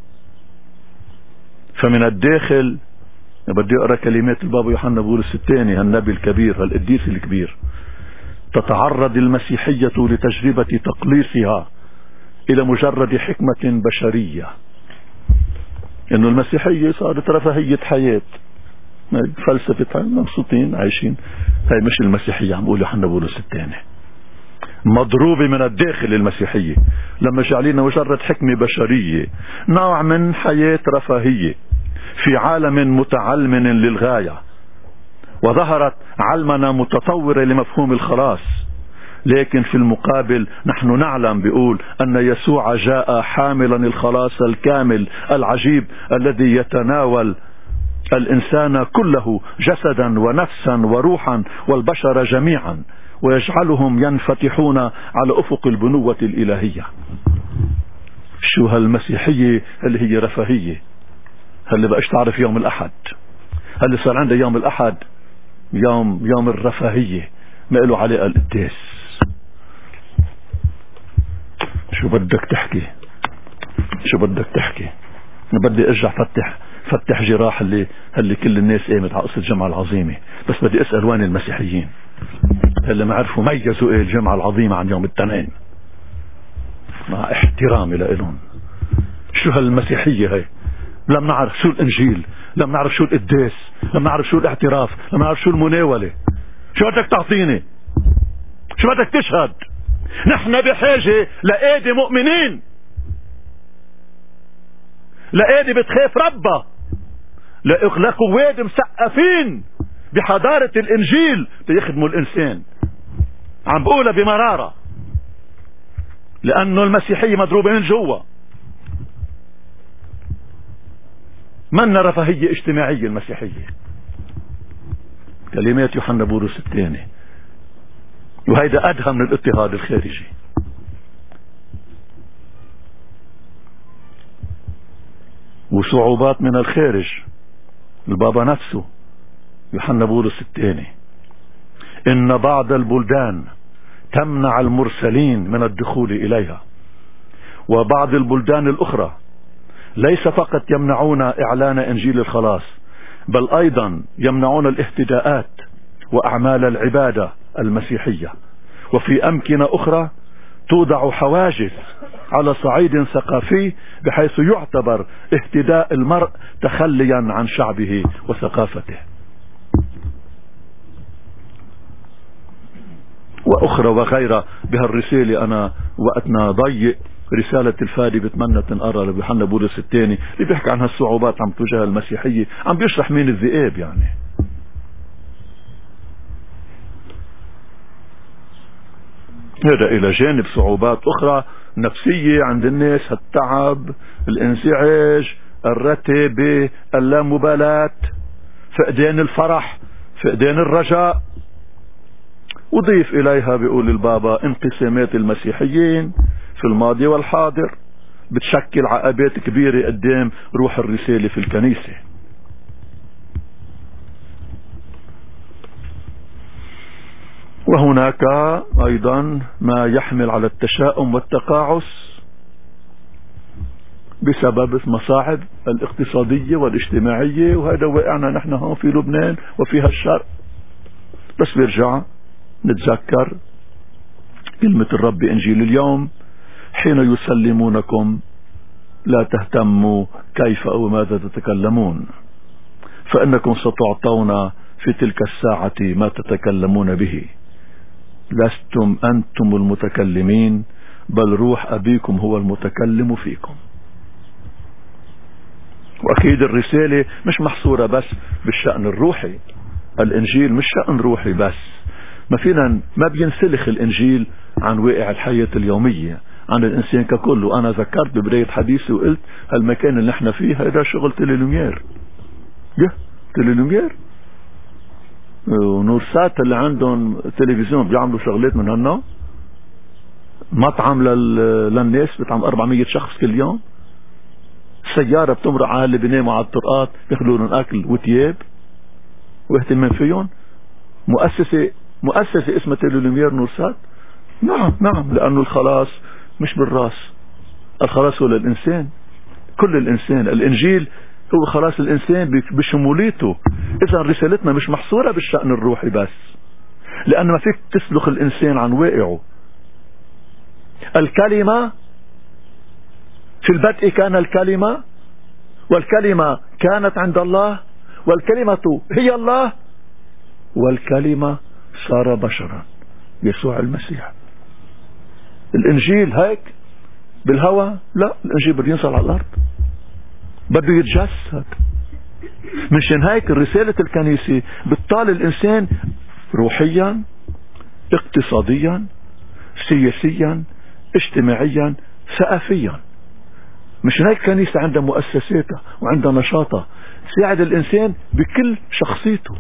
فمن الداخل بدي أقرأ كلمات البابا يوحنا بولس الثاني النبي الكبير القديس الكبير: تتعرض المسيحية لتجربة تقليصها إلى مجرد حكمة بشرية. إنه المسيحية صارت رفاهية حياة، فلسفة مبسوطين عايشين. هاي مش المسيحية، عم بقول يوحنا بولس الثاني. مضروبة من الداخل المسيحية لما جعلنا مجرد حكمة بشرية، نوع من حياة رفاهية في عالم متعلم للغاية. وظهرت علمنا متطورة لمفهوم الخلاص، لكن في المقابل نحن نعلم بيقول أن يسوع جاء حاملا الخلاص الكامل العجيب الذي يتناول الإنسان كله جسدا ونفسا وروحا والبشر جميعا، ويجعلهم ينفتحون على أفق البنوة الإلهية. شو هالمسيحية اللي هي رفاهية؟ هل بقاش تعرف يوم الأحد؟ هل صار عندها يوم الأحد يوم يوم الرفاهية ما له علاقة القداس؟ شو بدك تحكي؟ شو بدك تحكي؟ بدي ارجع فتح فتح جراح اللي اللي كل الناس قامت على قصة الجمعة العظيمة. بس بدي اسأل وين المسيحيين اللي ما عرفوا ميزوا ايه الجمعة العظيمة عن يوم الاثنين؟ مع احترامي لهم، شو هالمسيحية هاي؟ لم نعرف شو الانجيل، لم نعرف شو القداس، لم نعرف شو الاعتراف، لم نعرف شو المناولة. شو بدك تعطيني؟ شو بدك تشهد؟ نحن بحاجة لأيدي مؤمنين، لأيدي بتخاف ربها، لقواد مسقفين بحضارة الانجيل بيخدموا الانسان. عم بقولها بمرارة لانه المسيحية مضروبة من جوا. منا رفاهية اجتماعية المسيحية. كلمات يوحنا بولس الثاني، وهيدا ادهى من الاضطهاد الخارجي. وصعوبات من الخارج. البابا نفسه يوحنا بولس الثاني: إن بعض البلدان تمنع المرسلين من الدخول إليها، وبعض البلدان الأخرى ليس فقط يمنعون إعلان إنجيل الخلاص، بل أيضا يمنعون الاهتداءات وأعمال العبادة المسيحية. وفي أمكنة أخرى توضع حواجز على صعيد ثقافي بحيث يعتبر اهتداء المرء تخليا عن شعبه وثقافته. وأخرى وغيرها بهالرسالة. أنا وقتنا ضيق، رسالة الفادي بتمنى تنقرأ ليوحنا بولس الثاني اللي بيحكي عن هالصعوبات عم تواجه المسيحية، عم بيشرح مين الذئاب يعني. هذا إلى جانب صعوبات أخرى نفسية عند الناس، التعب، الانزعاج، الرتابة، اللامبالاة، فقدان الفرح، فقدان الرجاء. وضيف إليها بيقول البابا انقسامات المسيحيين في الماضي والحاضر بتشكل عقبات كبيرة قدام روح الرسالة في الكنيسة. وهناك أيضا ما يحمل على التشاؤم والتقاعس بسبب المصاعب الاقتصادية والاجتماعية، وهذا وقعنا نحن هون في لبنان وفي هالشرق. بس بيرجع نتذكر كلمة الرب بإنجيل اليوم: حين يسلمونكم لا تهتموا كيف أو ماذا تتكلمون، فإنكم ستعطون في تلك الساعة ما تتكلمون به، لستم أنتم المتكلمين بل روح أبيكم هو المتكلم فيكم. وأكيد الرسالة مش محصورة بس بالشأن الروحي، الإنجيل مش شأن روحي بس. ما فينا ما بينسلخ الإنجيل عن واقع الحياة اليومية، عن الإنسان ككل. وأنا ذكرت ببداية حديثي وقلت هالمكان اللي احنا فيه هذا شغل تيليلومير، يه تيليلومير ونور سات اللي عندهم تلفزيون بيعملوا شغلات من هالنوع. مطعم لل... للناس بتعمل أربعمية شخص كل يوم، سيارة بتمرق على اللي بيناموا على الطرقات بياخذوا أكل وثياب واهتمام فيهم. مؤسسة مؤسسة اسمها تيلولومير نورسات. نعم نعم، لأنه الخلاص مش بالراس، الخلاص هو للإنسان، كل الإنسان. الإنجيل هو خلاص الإنسان بشموليته. إذا رسالتنا مش محصورة بالشأن الروحي بس، لأن ما فيك تسلخ الإنسان عن واقعه. الكلمة في البدء كان الكلمة، والكلمة كانت عند الله، والكلمة هي الله، والكلمة صار بشرا، يسوع المسيح. الإنجيل هيك بالهوى؟ لا، الإنجيل بده ينزل على الأرض، بده يتجسد. مشان هيك رسالة الكنيسة بتطال الإنسان روحيا، اقتصاديا، سياسيا، اجتماعيا، ثقافيا. مشان هيك الكنيسة عندها مؤسساتها وعندها نشاطها تساعد الإنسان بكل شخصيته.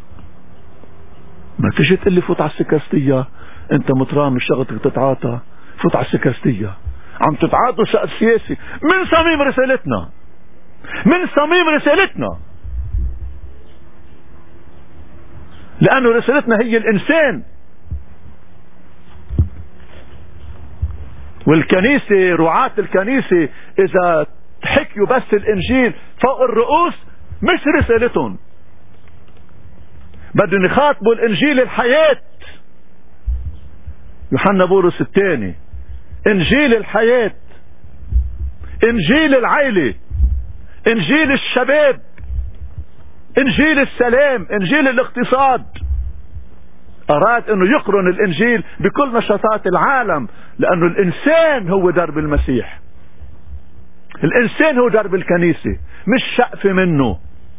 ما تجي تقول لي فوت على السكرستية، انت مترام شغلتك تتعاطى، فوت على السكرستية. عم تتعاطوا شأن سياسي من صميم رسالتنا، من صميم رسالتنا، لأنه رسالتنا هي الإنسان. والكنيسة، رعاة الكنيسة إذا حكيوا بس الإنجيل فوق الرؤوس مش رسالتهم، بدهم يخاطبوا الإنجيل الحياة. يوحنا بولس الثاني، إنجيل الحياة، إنجيل العيلة، إنجيل الشباب، إنجيل السلام، إنجيل الاقتصاد. أراد أنه يقرن الإنجيل بكل نشاطات العالم، لأنه الإنسان هو درب المسيح، الإنسان هو درب الكنيسة، مش شقف منه.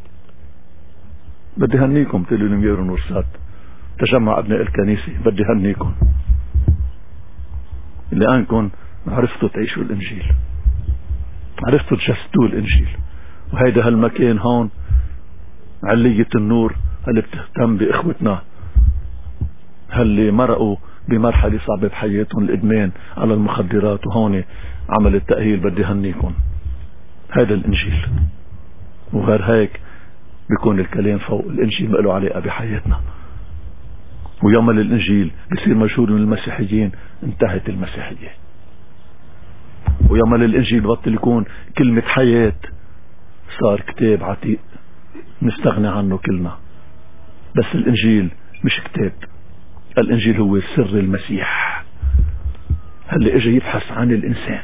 بدي هنيكم تيلولومير نورسات، تجمع أبناء الكنيسة، بدي هنيكم لأنكم عرفتوا تعيشوا الإنجيل، عرفتوا تجسدوا الإنجيل. وهيدا هالمكان هون علية النور اللي بتهتم بإخوتنا اللي مرقوا بمرحلة صعبة بحياتهم، الإدمان على المخدرات، وهون عمل التأهيل. بدي هنيكم، هذا الإنجيل. وغير هيك بيكون الكلام فوق الإنجيل ما له علاقة بحياتنا. ويوم الإنجيل بيصير مشهور من المسيحيين، انتهت المسيحية. ويوم الإنجيل بطل يكون كلمة حياة، صار كتاب عتيق نستغني عنه كلنا. بس الإنجيل مش كتاب، الإنجيل هو سر المسيح اللي اجى يبحث عن الإنسان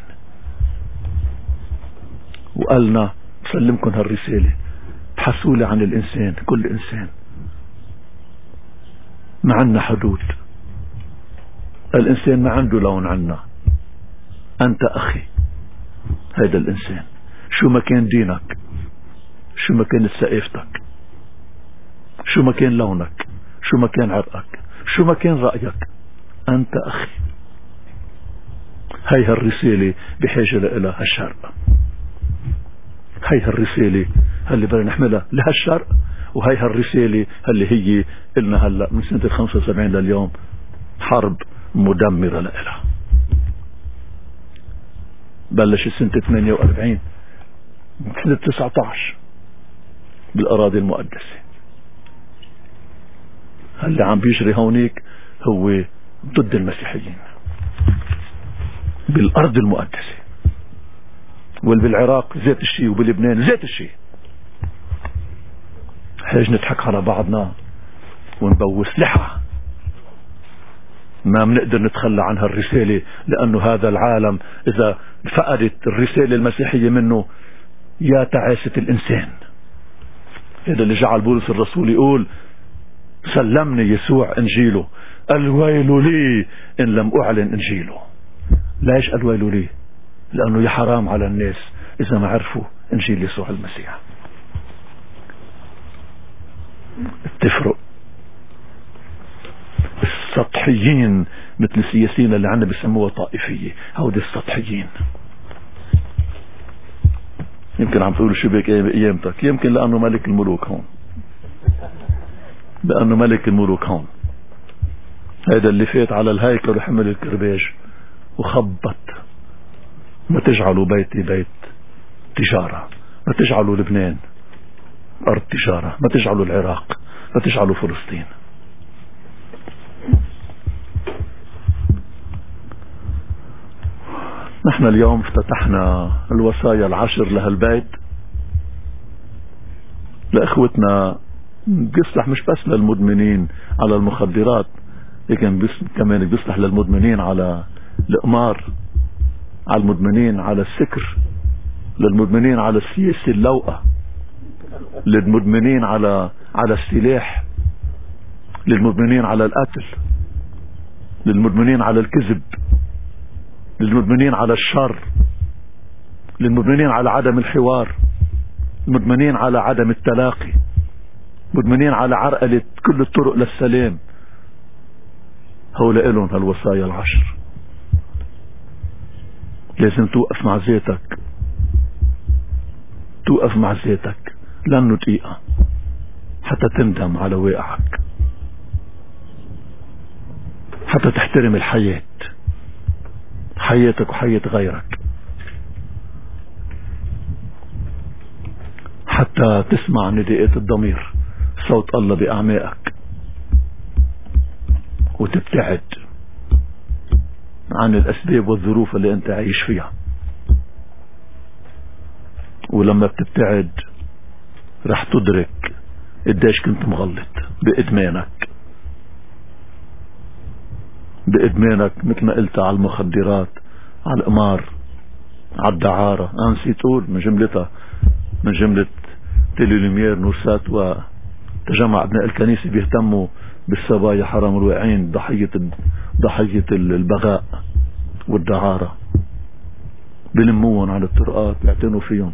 وقالنا بسلمكم هالرسالة، ابحثوا لي عن الإنسان، كل إنسان. ما عنا حدود، الإنسان ما عنده لون عنا. أنت أخي، هذا الإنسان شو ما كان دينك، شو ما كانت ثقافتك، شو ما كان لونك، شو ما كان عرقك، شو ما كان رأيك، أنت أخي. هاي هالرسالة بحاجة لها هالشرق، هاي هالرسالة اللي بدنا نحملها لهالشرق، وهي هالرسالة اللي هي قلنا هلا من سنة الخمسة وسبعين لليوم حرب مدمرة لها. بلش سنة ثمانية وأربعين سنة تسعة عشر بالأراضي المقدسة. اللي عم بيجري هونيك هو ضد المسيحيين بالأرض المقدسة، وبالعراق ذات الشيء، وبلبنان ذات الشيء. حاج نضحك على بعضنا ونبوس لحى، ما بنقدر نتخلى عن هالرسالة، لأنه هذا العالم إذا فقدت الرسالة المسيحية منه يا تعاسة الإنسان. هذا اللي جعل بولس الرسول يقول سلمني يسوع إنجيله، الويل لي إن لم أعلن إنجيله. ليش الويل لي؟ لأنه يا حرام على الناس إذا ما عرفوا إنجيل يسوع المسيح. التفرق السطحيين مثل السياسيين اللي عندنا بيسموها طائفية، هودي السطحيين. يمكن عم تقولوا شو بك ايامتك، يمكن لأنه ملك الملوك هون، لأنه ملك الملوك هون. هذا اللي فات على الهيكل وحمل الكرباج وخبط ما تجعلوا بيتي بيت تجارة، ما تجعلوا لبنان أرض تجارة، ما تجعلوا العراق، ما تجعلوا فلسطين. نحن اليوم افتتحنا الوصايا العشر لهالبيت لإخوتنا، بيصلح مش بس للمدمنين على المخدرات، لكن كمان بيصلح للمدمنين على القمار، على المدمنين على السكر، للمدمنين على السياسة اللوقة، للمدمنين على على السلاح، للمدمنين على القتل، للمدمنين على الكذب، للمدمنين على الشر، للمدمنين على عدم الحوار، المدمنين على عدم التلاقي، مدمنين على عرقلة كل الطرق للسلام. هؤلاء لهم هالوصايا العشر. لازم توقف مع ذاتك، توقف مع ذاتك لأنه دقيقة حتى تندم على واقعك، حتى تحترم الحياة، حياتك وحياة غيرك، حتى تسمع نداءات الضمير، صوت الله بأعماقك، وتبتعد عن الأسباب والظروف اللي أنت عايش فيها. ولما بتبتعد رح تدرك قديش كنت مغلط بإدمانك، بإدمانك مثل ما قلت على المخدرات، على القمار، على الدعارة. أنا نسيت أقول من جملتها، من جملة تيليلومير نورسات وتجمع أبناء الكنيسة بيهتموا بالصبايا حرام الواقعين ضحية ضحية البغاء والدعارة، بلموهم على الطرقات بيعتنوا فيهم.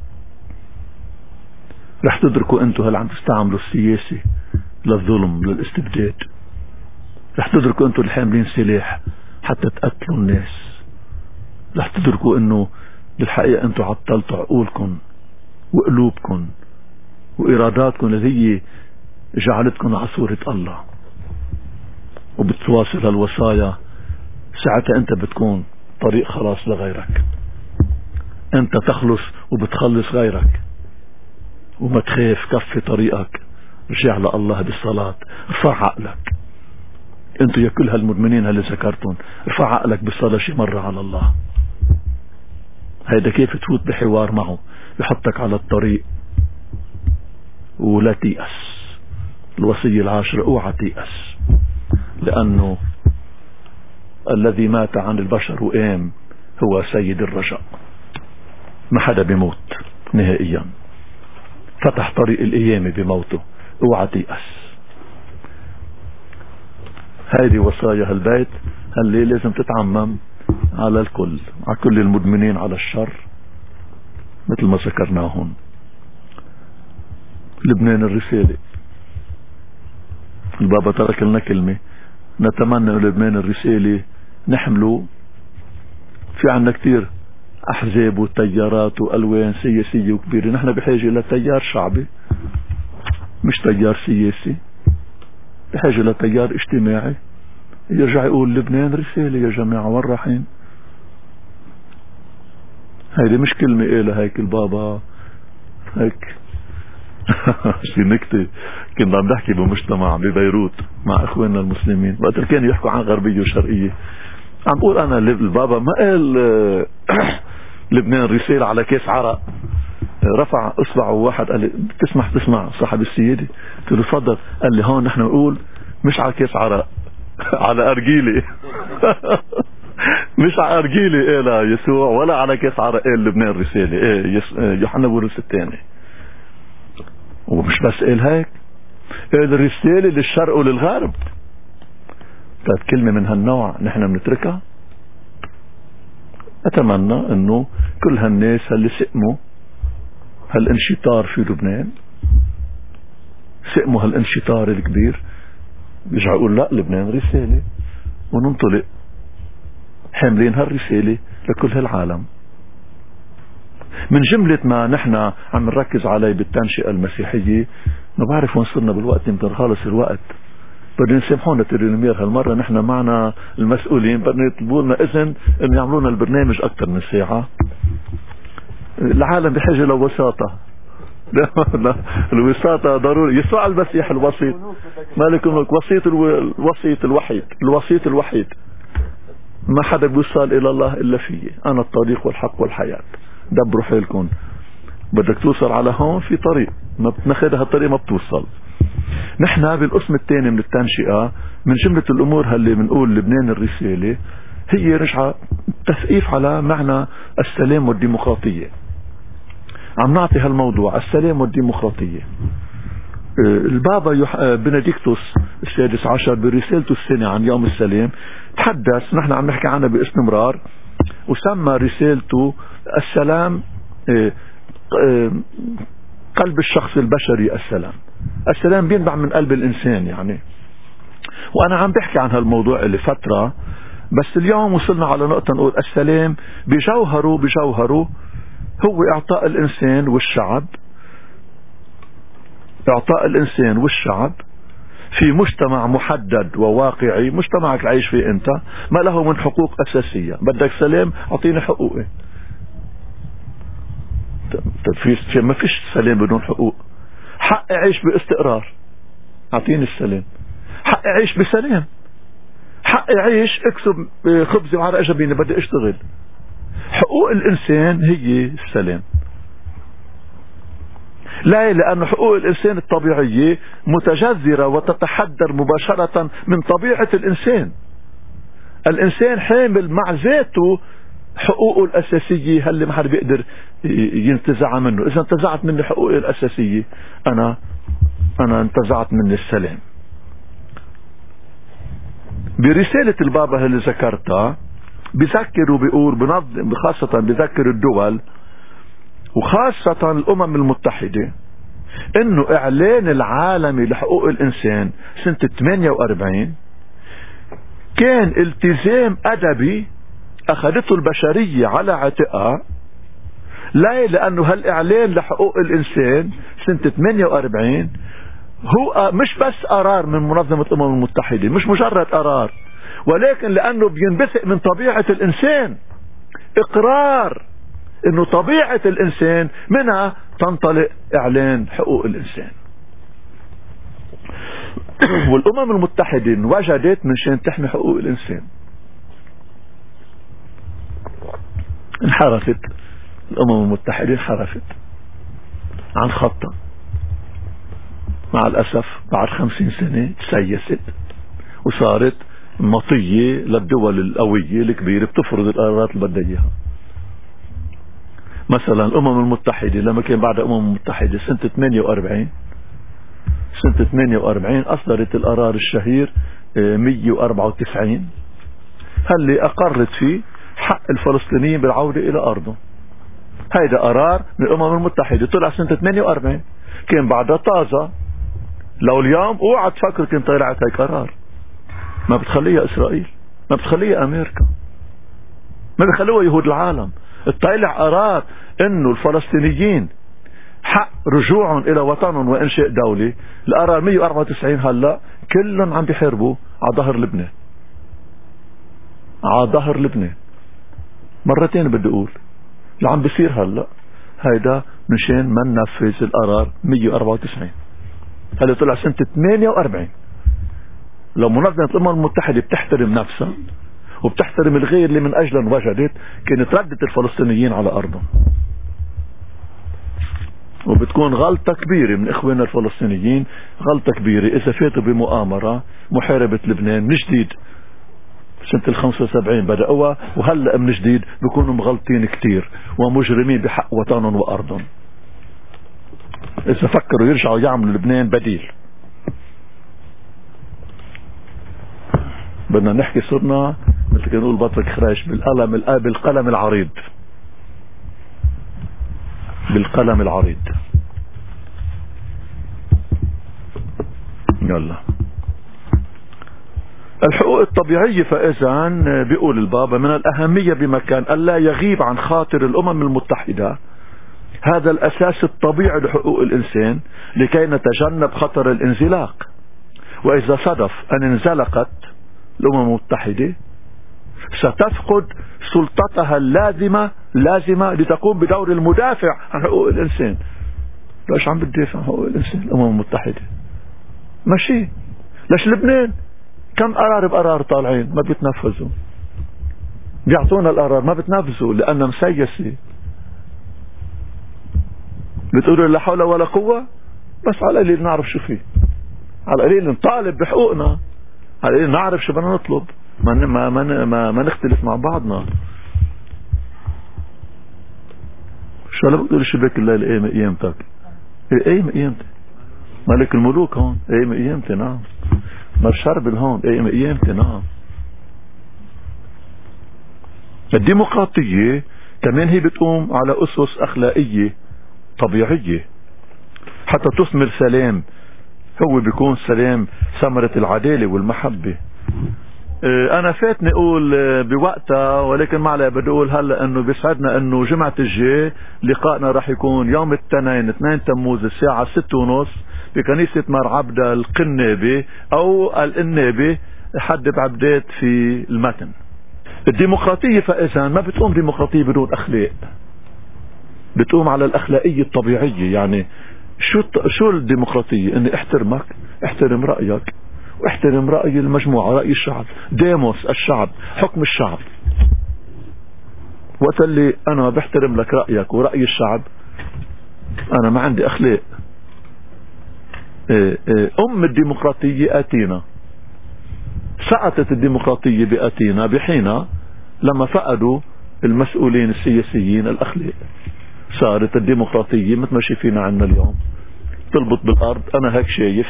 رح تدركوا انتوا هل عم تستعملوا السياسة للظلم للاستبداد. رح تدركوا انتوا اللي حاملين سلاح حتى تقتلوا الناس. رح تدركوا انه بالحقيقة انتوا عطلتوا عقولكم وقلوبكم وإراداتكم اللي هي جعلتكم على صورة الله. وبتواصل هالوصايا، ساعتها انت بتكون طريق خلاص لغيرك، انت تخلص وبتخلص غيرك. وما تخاف، كفي طريقك، رجع لله بالصلاة، ارفع عقلك. انتوا يا كل هالمدمنين اللي ذكرتهم، ارفع عقلك بالصلاة شي مرة على الله. هيدا كيف تفوت بحوار معه يحطك على الطريق. ولا تيأس، الوصية العاشرة، اوعى تيأس، لأنه الذي مات عن البشر وقام هو سيد الرجاء. ما حدا بيموت نهائيا، فتح طريق القيامة بموته. اوعى تيأس. هذه وصايا هالبيت اللي لازم تتعمم على الكل، على كل المدمنين على الشر مثل ما ذكرناهم. لبنان الرسالة، البابا ترك لنا كلمة، نتمنى لبنان الرسالة نحمله. في عنا كتير أحزاب وتيارات وألوان سياسية وكبيرة، نحن بحاجة لتيار شعبي مش تيار سياسي، بحاجة لتيار اجتماعي يرجع يقول لبنان رسالة يا جماعة وين رايحين. هيدي مش كلمة قالها هيك البابا هيك شي نكتة. كنا عم نحكي بمجتمع ببيروت مع اخواننا المسلمين، وقت كانوا يحكوا عن غربية وشرقية، عم بقول انا البابا ما قال لبنان رسالة على كيس عرق. رفع اصبعه واحد قال لي بتسمح تسمع صاحب السيادة؟ قلت له تفضل. قال لي هون نحن نقول مش على كيس عرق، على ارجيلة مش على ارجيلة قال يسوع، ولا على كيس عرق قال لبنان رسالة. ايه يوحنا بولس الثاني. ومش بس قال هيك، قال الرسالة للشرق وللغرب. طيب كلمة من هالنوع نحن بنتركها؟ اتمنى انه كل هالناس اللي سئموا هالانشطار في لبنان، سئموا هالانشطار الكبير، يرجعوا يقول لا لبنان رسالة، وننطلق حاملين هالرسالة لكل هالعالم. من جملة ما نحن عم نركز عليه بالتنشئة المسيحية، ما بعرف وين صرنا بالوقت، يمكن خالص الوقت. بدنا نسامحونا تيليلومير هالمرة، نحن معنا المسؤولين بدنا يطلبوا لنا إذن إن يعملوا لنا البرنامج أكثر من ساعة. العالم بحاجة لوساطة. لا الوساطة ضروري. يسوع المسيح الوسيط، مالك ملك وسيط، الوسيط الوحيد، الوسيط الوحيد. ما حدا بيوصل إلى الله إلا فيه. أنا الطريق والحق والحياة. دبروا حيلكم، بدك توصل على هون في طريق، ما بتنخدها الطريق ما بتوصل. نحن بالقسم الثاني من التنشئة من جملة الأمور اللي بنقول لبنان الرسالة هي رجعة تثقيف على معنى السلام والديمقراطية. عم نعطي هالموضوع السلام والديمقراطية. البابا يح... بنديكتوس السادس عشر برسالته السنة عن يوم السلام تحدث، نحن عم نحكي عنها باستمرار، وسمى رسالته السلام قلب الشخص البشري. السلام السلام بينبع من قلب الإنسان يعني. وأنا عم بحكي عن هالموضوع لفترة، بس اليوم وصلنا على نقطة نقول السلام بجوهره بجوهره هو إعطاء الإنسان والشعب، إعطاء الإنسان والشعب في مجتمع محدد وواقعي، مجتمعك العيش فيه أنت، ما له من حقوق أساسية. بدك سلام، أعطيني حقوقي. في ما فيش سلام بدون حقوق. حق أعيش باستقرار، أعطيني السلام. حق أعيش بسلام، حق أعيش اكسب خبزي وعرق جبيني، بدي اشتغل. حقوق الإنسان هي السلام. لا، لأن حقوق الإنسان الطبيعية متجذرة وتتحدر مباشرة من طبيعة الإنسان. الإنسان حامل مع ذاته حقوقه الأساسية اللي ما حد بيقدر ينتزعها منه. إذا انتزعت مني حقوقي الأساسية أنا أنا انتزعت مني السلام. برسالة البابا اللي ذكرتها بذكر وبيقول بنظم، خاصة بذكر الدول وخاصة الأمم المتحدة إنه إعلان العالمي لحقوق الإنسان سنة ثمانية وأربعين كان التزام أدبي أخذته البشرية على عاتقها. لا، لأنه هالإعلان لحقوق الإنسان سنة ثمانية وأربعين هو مش بس قرار من منظمة الأمم المتحدة، مش مجرد قرار، ولكن لأنه بينبثق من طبيعة الإنسان، إقرار إنه طبيعة الإنسان منها تنطلق إعلان حقوق الإنسان. والأمم المتحدة انوجدت من شان تحمي حقوق الإنسان. انحرفت الأمم المتحدة، انحرفت عن خطة مع الأسف. بعد خمسين سنة تسيست وصارت مطية للدول القوية الكبيرة بتفرض القرارات اللي بدها اياها. مثلا الأمم المتحدة لما كان بعد الأمم المتحدة سنة ثمانية وأربعين سنة ثمانية وأربعين أصدرت القرار الشهير مئة وأربعة وتسعين اللي أقرت فيه حق الفلسطينيين بالعودة إلى أرضهم. هيدا قرار من الأمم المتحدة طلع سنة ثمانية وأربعين، كان بعدها طازة. لو اليوم اوعى تفكر كان طلعت هيك قرار. ما بتخليها إسرائيل، ما بتخليها أمريكا، ما بيخلوها يهود العالم. اطلع قرار انه الفلسطينيين حق رجوعهم الى وطنهم وانشاء دولة. القرار مئة وأربعة وتسعين هلا كلهم عم بيحاربوا على ظهر لبنان، على ظهر لبنان. مرتين بدي اقول اللي عم بيصير هلا هيدا مشان ما ننفذ القرار مئة وأربعة وتسعين. هلا طلع سنة ثمانية وأربعين. لو منظمة الأمم المتحدة بتحترم نفسها وبتحترم الغير اللي من أجله انوجدت كانت ردت الفلسطينيين على أرضهم. وبتكون غلطة كبيرة من إخواننا الفلسطينيين، غلطة كبيرة إذا فاتوا بمؤامرة محاربة لبنان من جديد. سنة الخمسة وسبعين بدأوها وهلأ من جديد بيكونوا مغلطين كتير ومجرمين بحق وطنهم وأرضهم إذا فكروا يرجعوا يعملوا لبنان بديل. بدنا نحكي صرنا مثل كنا نقول بطرك خراش بالقلم بالقلم العريض، بالقلم العريض. يلا الحقوق الطبيعية. فإذا بيقول البابا من الأهمية بمكان ألا يغيب عن خاطر الأمم المتحدة هذا الأساس الطبيعي لحقوق الإنسان لكي نتجنب خطر الانزلاق. وإذا صدف أن انزلقت الأمم المتحدة ستفقد سلطتها اللازمة لازمة لتقوم بدور المدافع عن حقوق الإنسان. ليش عم بتدافع عن حقوق الإنسان الأمم المتحدة؟ ماشي. ليش لبنان كم قرار بقرار طالعين ما بيتنفذوا؟ بيعطونا القرار ما بتنفذوا لأننا مسيسة. بتقولوا لا حول ولا قوة، بس على القليل نعرف شو فيه، على القليل نطالب بحقوقنا، على القليل نعرف شو بدنا نطلب، ما ما ما, ما, ما نختلف مع بعضنا. شو هلا بتقول شباك الليل ايام ايامتك؟ ايام ايامتي ملك الملوك هون، ايام ايامتي نعم. مر شربل هون، ايام ايامتي نعم. الديمقراطية كمان هي بتقوم على أسس أخلاقية طبيعية حتى تثمر سلام. هو بيكون سلام ثمرة العدالة والمحبة. أنا فاتني أقول بوقتها، ولكن ما علي بدي أقول هلا إنه بيسعدنا إنه جمعة الجاي لقائنا راح يكون يوم الاثنين اثنين تموز الساعة ستة ونص بكنيسة مار عبدة القنابة أو القنابة حد بعبدات في المتن. الديمقراطية فإذا ما بتقوم ديمقراطية بدون أخلاق، بتقوم على الأخلاقية الطبيعية. يعني شو شو الديمقراطية؟ إني احترمك، احترم رأيك، واحترم رأي المجموعة، رأي الشعب، ديموس الشعب، حكم الشعب. وقت اللي أنا بحترم لك رأيك ورأي الشعب أنا ما عندي أخلاق. أم الديمقراطية آتينا. سقطت الديمقراطية بآتينا بحين لما فقدوا المسؤولين السياسيين الأخلاق. صارت الديمقراطية مثل ما شايفينا عنا اليوم تلبط بالأرض. أنا هيك شايف،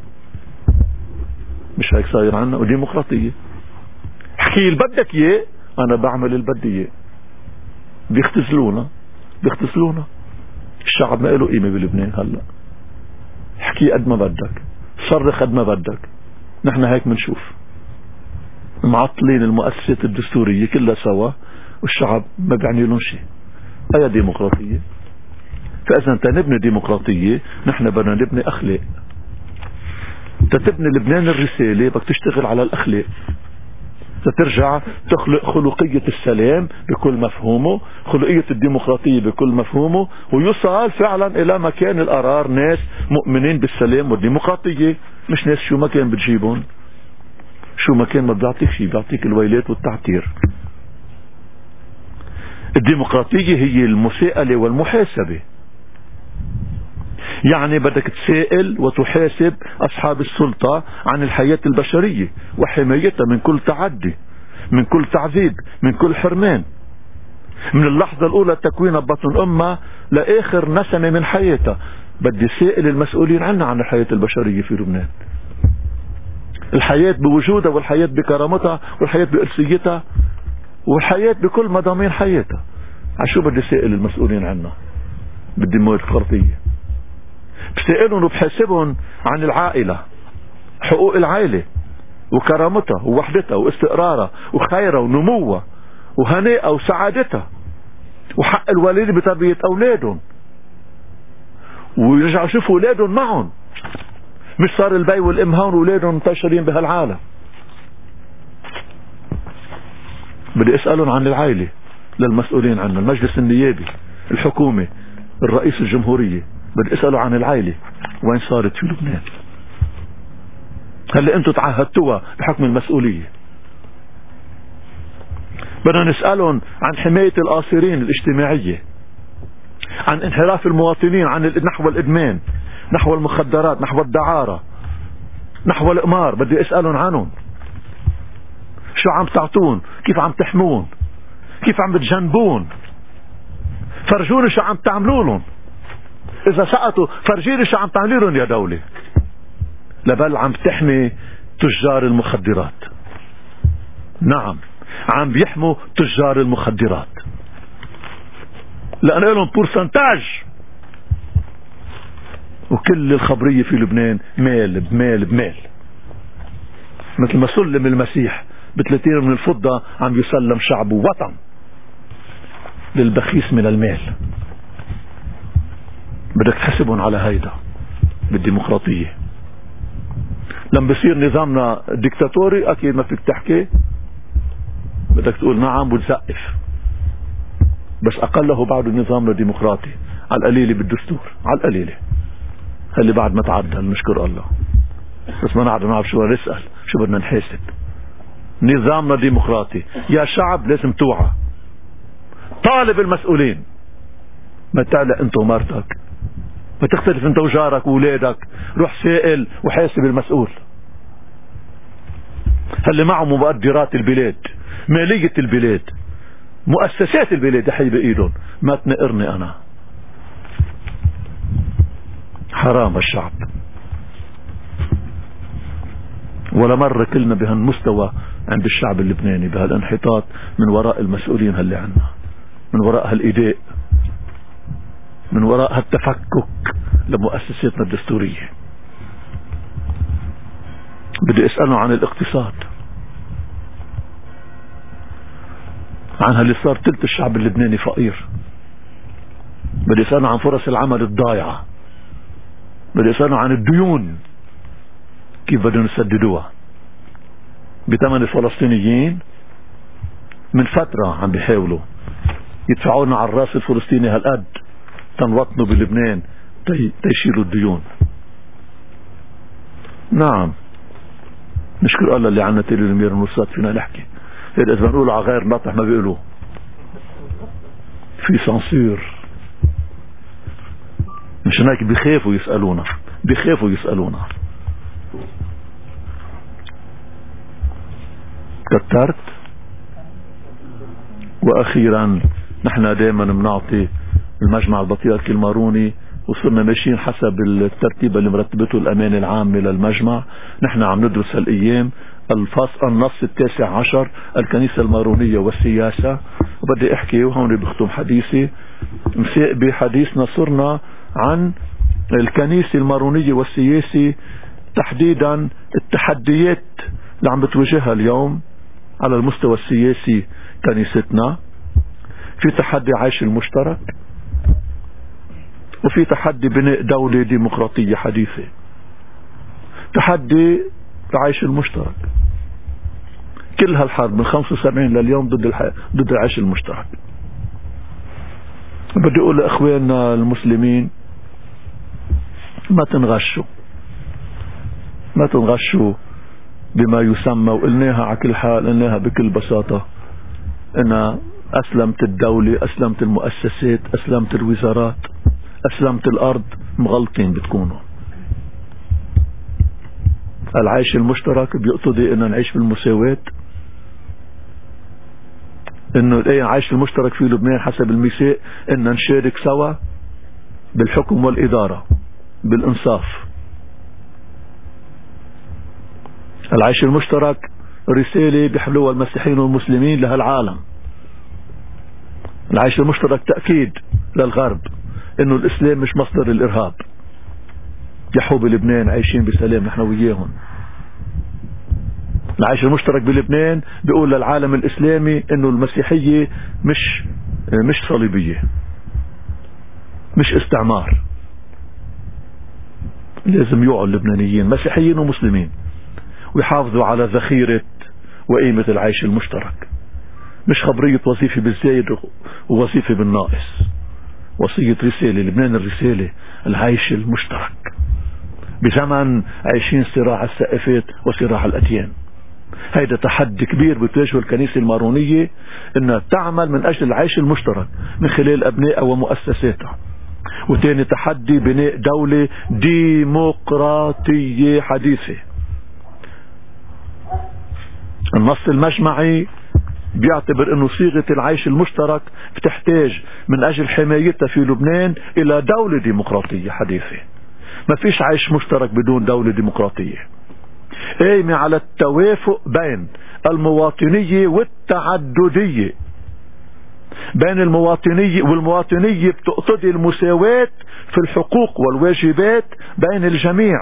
مش هيك صاير عنا وديمقراطية. حكي اللي بدك اياه، أنا بعمل اللي بدي اياه. بيختزلونا بيختزلونا. الشعب ما له قيمة بلبنان هلا. حكي قد ما بدك، صرخ قد ما بدك، نحن هيك منشوف معطلين المؤسسات الدستورية كلها سوا والشعب ما بيعني لهم شيء. أي ديمقراطية؟ فإذا انت نبني ديمقراطية نحن بدنا نبني أخلاق. تتبني لبنان الرسالة بدك تشتغل على الأخلاق، ترجع تخلق خلقية السلام بكل مفهومه، خلقية الديمقراطية بكل مفهومه، ويوصل فعلا إلى مكان القرار ناس مؤمنين بالسلام والديمقراطية، مش ناس شو ما كان بتجيبون، شو ما كان ما بيعطيك شيء، بيعطيك الويلات والتعتير. الديمقراطية هي المساءلة والمحاسبة. يعني بدك تسائل وتحاسب أصحاب السلطة عن الحياة البشرية وحمايتها من كل تعدي، من كل تعذيب، من كل حرمان، من اللحظة الأولى تكوين بطن أمة لآخر نسمة من حياتها. بدي سائل المسؤولين عنا عن الحياة البشرية في لبنان، الحياة بوجودها والحياة بكرامتها والحياة بإرسيتها والحياة بكل مضامين حياتها. عشو بدي سائل المسؤولين عنا بالديمقراطية؟ بسائلهم وبحاسبهم عن العائلة، حقوق العائلة وكرامتها ووحدتها واستقرارها وخيرها ونموها وهنائها وسعادتها، وحق الوالدين بتربية أولادهم، ويرجعوا يشوفوا أولادهم معهم، مش صار البي والأم هون وأولادهم منتشرين بهالعالم. بدي أسألهم عن العائلة للمسؤولين عنا، المجلس النيابي، الحكومة، الرئيس الجمهورية، بدي أسأله عن العائلة وين صارت في لبنان. هل أنتوا تعهدتوها بحكم المسؤولية؟ بدنا نسألهم عن حماية الآثرين الاجتماعية، عن انحراف المواطنين عن نحو الإدمان، نحو المخدرات، نحو الدعارة، نحو الإقمار. بدي أسألهم عنهم، شو عم تعطون، كيف عم تحمون، كيف عم بتجنبون، فرجوني شو عم تعملوا لهم. إذا سقطوا فرجيني شو عم تعملوا لهم يا دولة. لبل عم تحمي تجار المخدرات. نعم عم بيحموا تجار المخدرات لأن لهم بورسنتاج، وكل الخبرية في لبنان مال بمال بمال، مثل ما سلم المسيح بثلاثين من الفضة عم يسلم شعبه وطن للبخيس من المال. بدك تحسبهم على هيدا بالديمقراطية. لما بصير نظامنا ديكتاتوري أكيد ما فيك تحكي، بدك تقول نعم وتسقف، بس أقله بعد النظام الديمقراطي على القليلة بالدستور، على القليلة اللي بعد ما تعدل نشكر الله، بس ما نعرف نعرف شو نسأل، شو بدنا نحاسب. نظامنا ديمقراطي، يا شعب لازم توعى، طالب المسؤولين، ما تعلق انت ومرتك، ما تختلف انت وجارك وولادك، روح سائل وحاسب المسؤول. اللي معه مقدرات البلاد، مالية البلاد، مؤسسات البلاد حي بإيدهم، ما تنقرني أنا. حرام الشعب. ولا مرة كلنا بهالمستوى عند الشعب اللبناني، بهالانحطاط من وراء المسؤولين اللي عنا، من وراء هالإيداء، من وراء هالتفكك لمؤسساتنا الدستورية. بدي أسأله عن الاقتصاد، عن اللي صار تلت الشعب اللبناني فقير. بدي أسأله عن فرص العمل الضايعة. بدي أسأله عن الديون كيف بدهم يسددوها بثمن الفلسطينيين. من فترة عم بيحاولوا يدفعوا لنا على الراس الفلسطيني هالقد تنوطنوا بلبنان تي تيشيلوا الديون. نعم نشكر الله اللي عنا تيلي المرصاد فينا نحكي، إذا بنقول على غير نطح ما بيقولوا في سانسور. مش هناك بيخافوا يسألونا، بيخافوا يسألونا. كترت. واخيرا نحن دائما بنعطي المجمع البطريركي الماروني، وصرنا ماشيين حسب الترتيب اللي مرتبته الامانه العامه للمجمع. نحن عم ندرس هالايام الفصل النص التاسع عشر الكنيسه المارونيه والسياسه. وبدي احكي وهون بختم حديثي بحديثنا صرنا عن الكنيسه المارونيه والسياسه، تحديدا التحديات اللي عم بتواجهها اليوم على المستوى السياسي كنيستنا. في تحدي عيش المشترك، وفي تحدي بناء دولة ديمقراطية حديثة. تحدي العيش المشترك، كل هالحرب من خمسة وسبعين لليوم ضد الح... ضد العيش المشترك. بدي اقول لاخواننا المسلمين ما تنغشوا، ما تنغشوا بما يسمى، وقلناها على كل حال، قلناها بكل بساطة، ان اسلمت الدولة، اسلمت المؤسسات، اسلمت الوزارات، اسلمت الارض، مغلطين بتكونوا. العيش المشترك بيقتضي ان نعيش بالمساواة، انه العيش المشترك في لبنان حسب الميثاق ان نشارك سوا بالحكم والادارة بالانصاف. العيش المشترك رسالة بيحملوها المسيحيين والمسلمين لهالعالم. العيش المشترك تأكيد للغرب انه الاسلام مش مصدر الارهاب. يحو بلبنان عايشين بسلام نحن وياهم. العيش المشترك بلبنان بيقول للعالم الاسلامي انه المسيحية مش مش صليبية، مش استعمار. لازم يوعوا اللبنانيين مسيحيين ومسلمين ويحافظوا على ذخيرة وقيمة العيش المشترك، مش خبرية وظيفة بالزايد ووظيفة بالناقص. وصية رسالة لبنان، الرسالة العيش المشترك بزمن عايشين صراع الثقافات وصراع الأديان. هيدا تحدي كبير بتواجهه الكنيسة المارونية، انها تعمل من اجل العيش المشترك من خلال ابنائها ومؤسساتها. وتاني تحدي بناء دولة ديمقراطية حديثة. النص المجمعي بيعتبر انه صيغة العيش المشترك بتحتاج من اجل حمايتها في لبنان الى دولة ديمقراطية حديثة. ما فيش عيش مشترك بدون دولة ديمقراطية قايمة على التوافق بين المواطنية والتعددية، بين المواطنية والمواطنية بتقتضي المساواة في الحقوق والواجبات بين الجميع،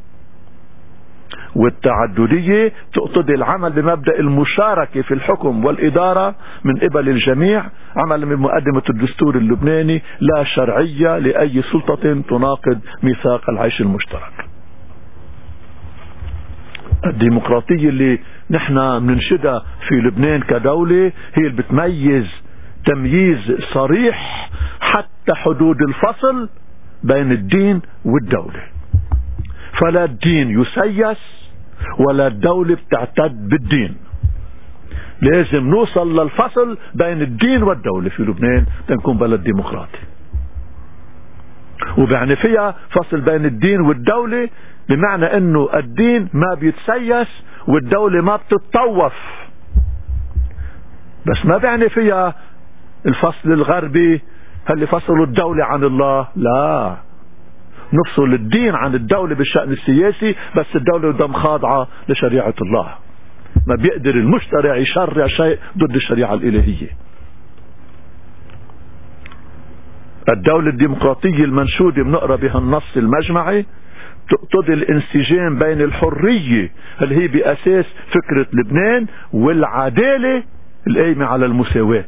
والتعددية تقتضي العمل بمبدأ المشاركة في الحكم والإدارة من قبل الجميع، عمل من مقدمة الدستور اللبناني. لا شرعية لأي سلطة تناقض ميثاق العيش المشترك. الديمقراطية اللي نحن بننشدها في لبنان كدولة هي اللي بتميز تمييز صريح حتى حدود الفصل بين الدين والدولة. فلا الدين يسيس ولا الدولة بتعتد بالدين. لازم نوصل للفصل بين الدين والدولة في لبنان تنكون بلد ديمقراطي. وبعني فيها فصل بين الدين والدولة بمعنى انه الدين ما بيتسيس والدولة ما بتتطوف. بس ما بعني فيها الفصل الغربي هل فصلوا الدولة عن الله. لا، نفصل الدين عن الدولة بالشأن السياسي، بس الدولة بدها خاضعة لشريعة الله. ما بيقدر المشترع يشرع شيء ضد الشريعة الإلهية. الدولة الديمقراطية المنشودة بنقرأ بها النص المجمعي تقتضي الانسجام بين الحرية اللي هي بأساس فكرة لبنان والعدالة القايمة على المساواة.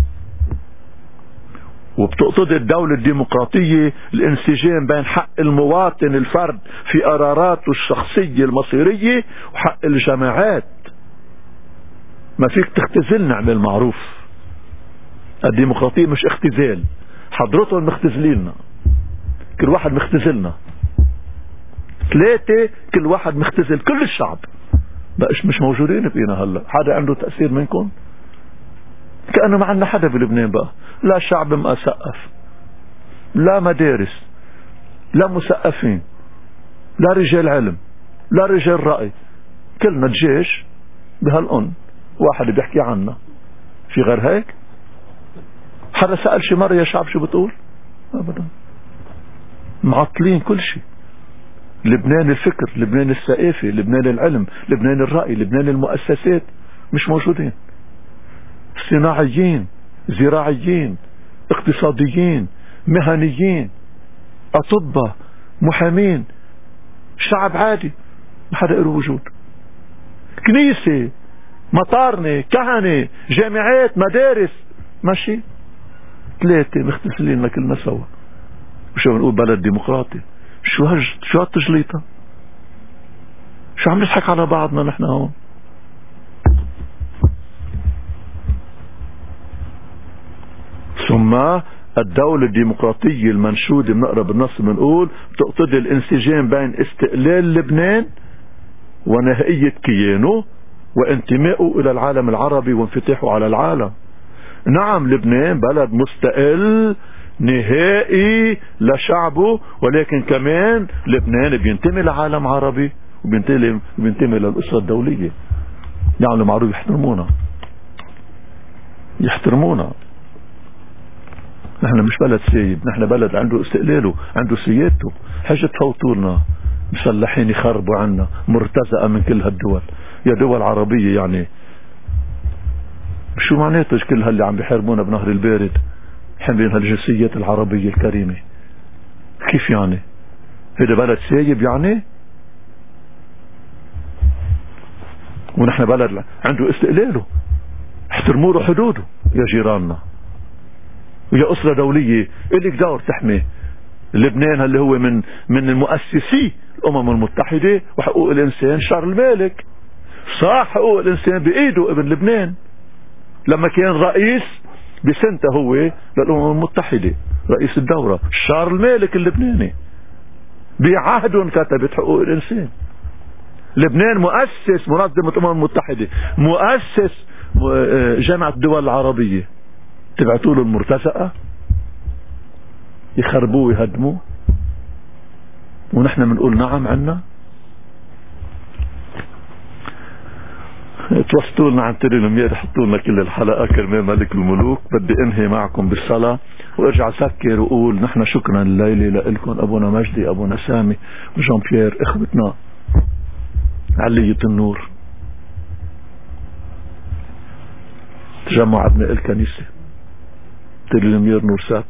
وبتقتضي الدولة الديمقراطية الانسجام بين حق المواطن الفرد في قراراته الشخصية المصيرية وحق الجماعات. ما فيك تختزل نعمل معروف. الديمقراطية مش اختزال، حضرتهم مختزليننا، كل واحد مختزلنا ثلاثة، كل واحد مختزل كل الشعب. بقاش مش موجودين فينا هلا. حدا عنده تأثير منكم؟ كأنه ما عندنا حدا بلبنان بقى. لا شعب مسقف، لا مدارس، لا مثقفين، لا رجال علم، لا رجال رأي. كلنا الجيش بهالقن واحد بيحكي عنا. في غير هيك؟ حدا سأل شي مرة يا شعب شو بتقول؟ أبدا. معطلين كل شيء. لبنان الفكر، لبنان الثقافة، لبنان العلم، لبنان الرأي، لبنان المؤسسات مش موجودين. صناعيين، زراعيين، اقتصاديين، مهنيين، أطباء، محامين، شعب عادي ما حدا له وجود. كنيسة، مطارنة، كهنة، جامعات، مدارس، ماشي ثلاثة مختزلين كلنا سوا. وشو بنقول بلد ديمقراطي؟ شو هج شو هالتجليطة؟ شو عم نضحك على بعضنا نحن هون؟ ثم الدولة الديمقراطية المنشودة بنقرأ بالنص بنقول تقتضي الانسجام بين استقلال لبنان ونهائية كيانه وانتمائه إلى العالم العربي وانفتاحه على العالم. نعم لبنان بلد مستقل نهائي لشعبه، ولكن كمان لبنان بينتمي لعالم عربي وبينتمي بينتمي للأسرة الدولية. يعني معروف يحترمونا يحترمونا. نحن مش بلد سايب، نحن بلد عنده استقلاله، عنده سيادته. حاجة تفوتوا لنا مسلحين يخربوا عنا مرتزقة من كل هالدول. يا دول عربية يعني شو معناته كل هاللي عم بيحاربونا بنهر البارد حاملين هالجنسيات العربية الكريمة؟ كيف يعني؟ هذا بلد سايب يعني؟ ونحن بلد عنده استقلاله، احترموا له حدوده يا جيراننا. ويا أسرة دولية إلك دور تحمي لبنان اللي هو من من المؤسسي الأمم المتحدة وحقوق الإنسان. شارل المالك صح حقوق الإنسان بإيده ابن لبنان لما كان رئيس بسنته هو للأمم المتحدة، رئيس الدورة شارل المالك اللبناني بعهد كتبت حقوق الإنسان. لبنان مؤسس منظمة الأمم المتحدة، مؤسس جامعة الدول العربية. تبعتوا له المرتزقة يخربوه ويهدموه ونحن بنقول نعم عنا. توصلوا لنا عن تليفون حطوا لنا كل الحلقة كرمال ملك الملوك. بدي انهي معكم بالصلاة وارجع اسكر واقول نحن شكرا الليلة لكم ابونا مجدي، ابونا سامي، وجان بيير، اخوتنا علية النور، تجمع ابناء الكنيسة، تلمير نور سات،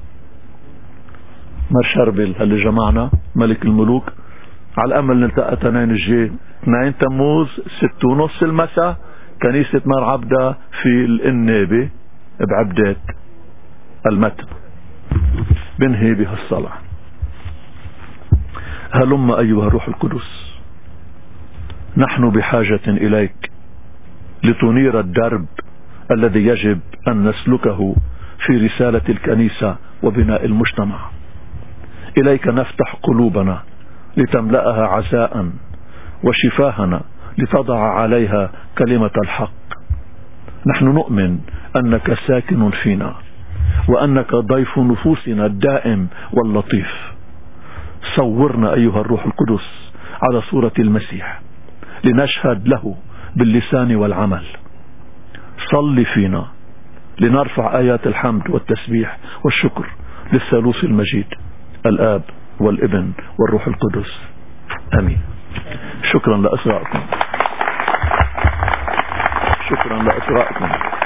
مر شربل اللي جمعنا، ملك الملوك. على الامل نلتقى تنين الجاي اثنين تموز ست ونص المساء كنيسة نار عبدة في النابة بعبدات المتن. بنهي بها الصلاة. هلم ايها الروح القدس نحن بحاجة إليك لتنير الدرب الذي يجب أن نسلكه في رسالة الكنيسة وبناء المجتمع. إليك نفتح قلوبنا لتملأها عزاء، وشفاهنا لتضع عليها كلمة الحق. نحن نؤمن أنك ساكن فينا، وأنك ضيف نفوسنا الدائم واللطيف. صورنا أيها الروح القدس على صورة المسيح لنشهد له باللسان والعمل. صل فينا لنرفع آيات الحمد والتسبيح والشكر للثالوث المجيد الآب والابن والروح القدس. آمين. شكرا لأسرائكم. شكرا لأسرائكم.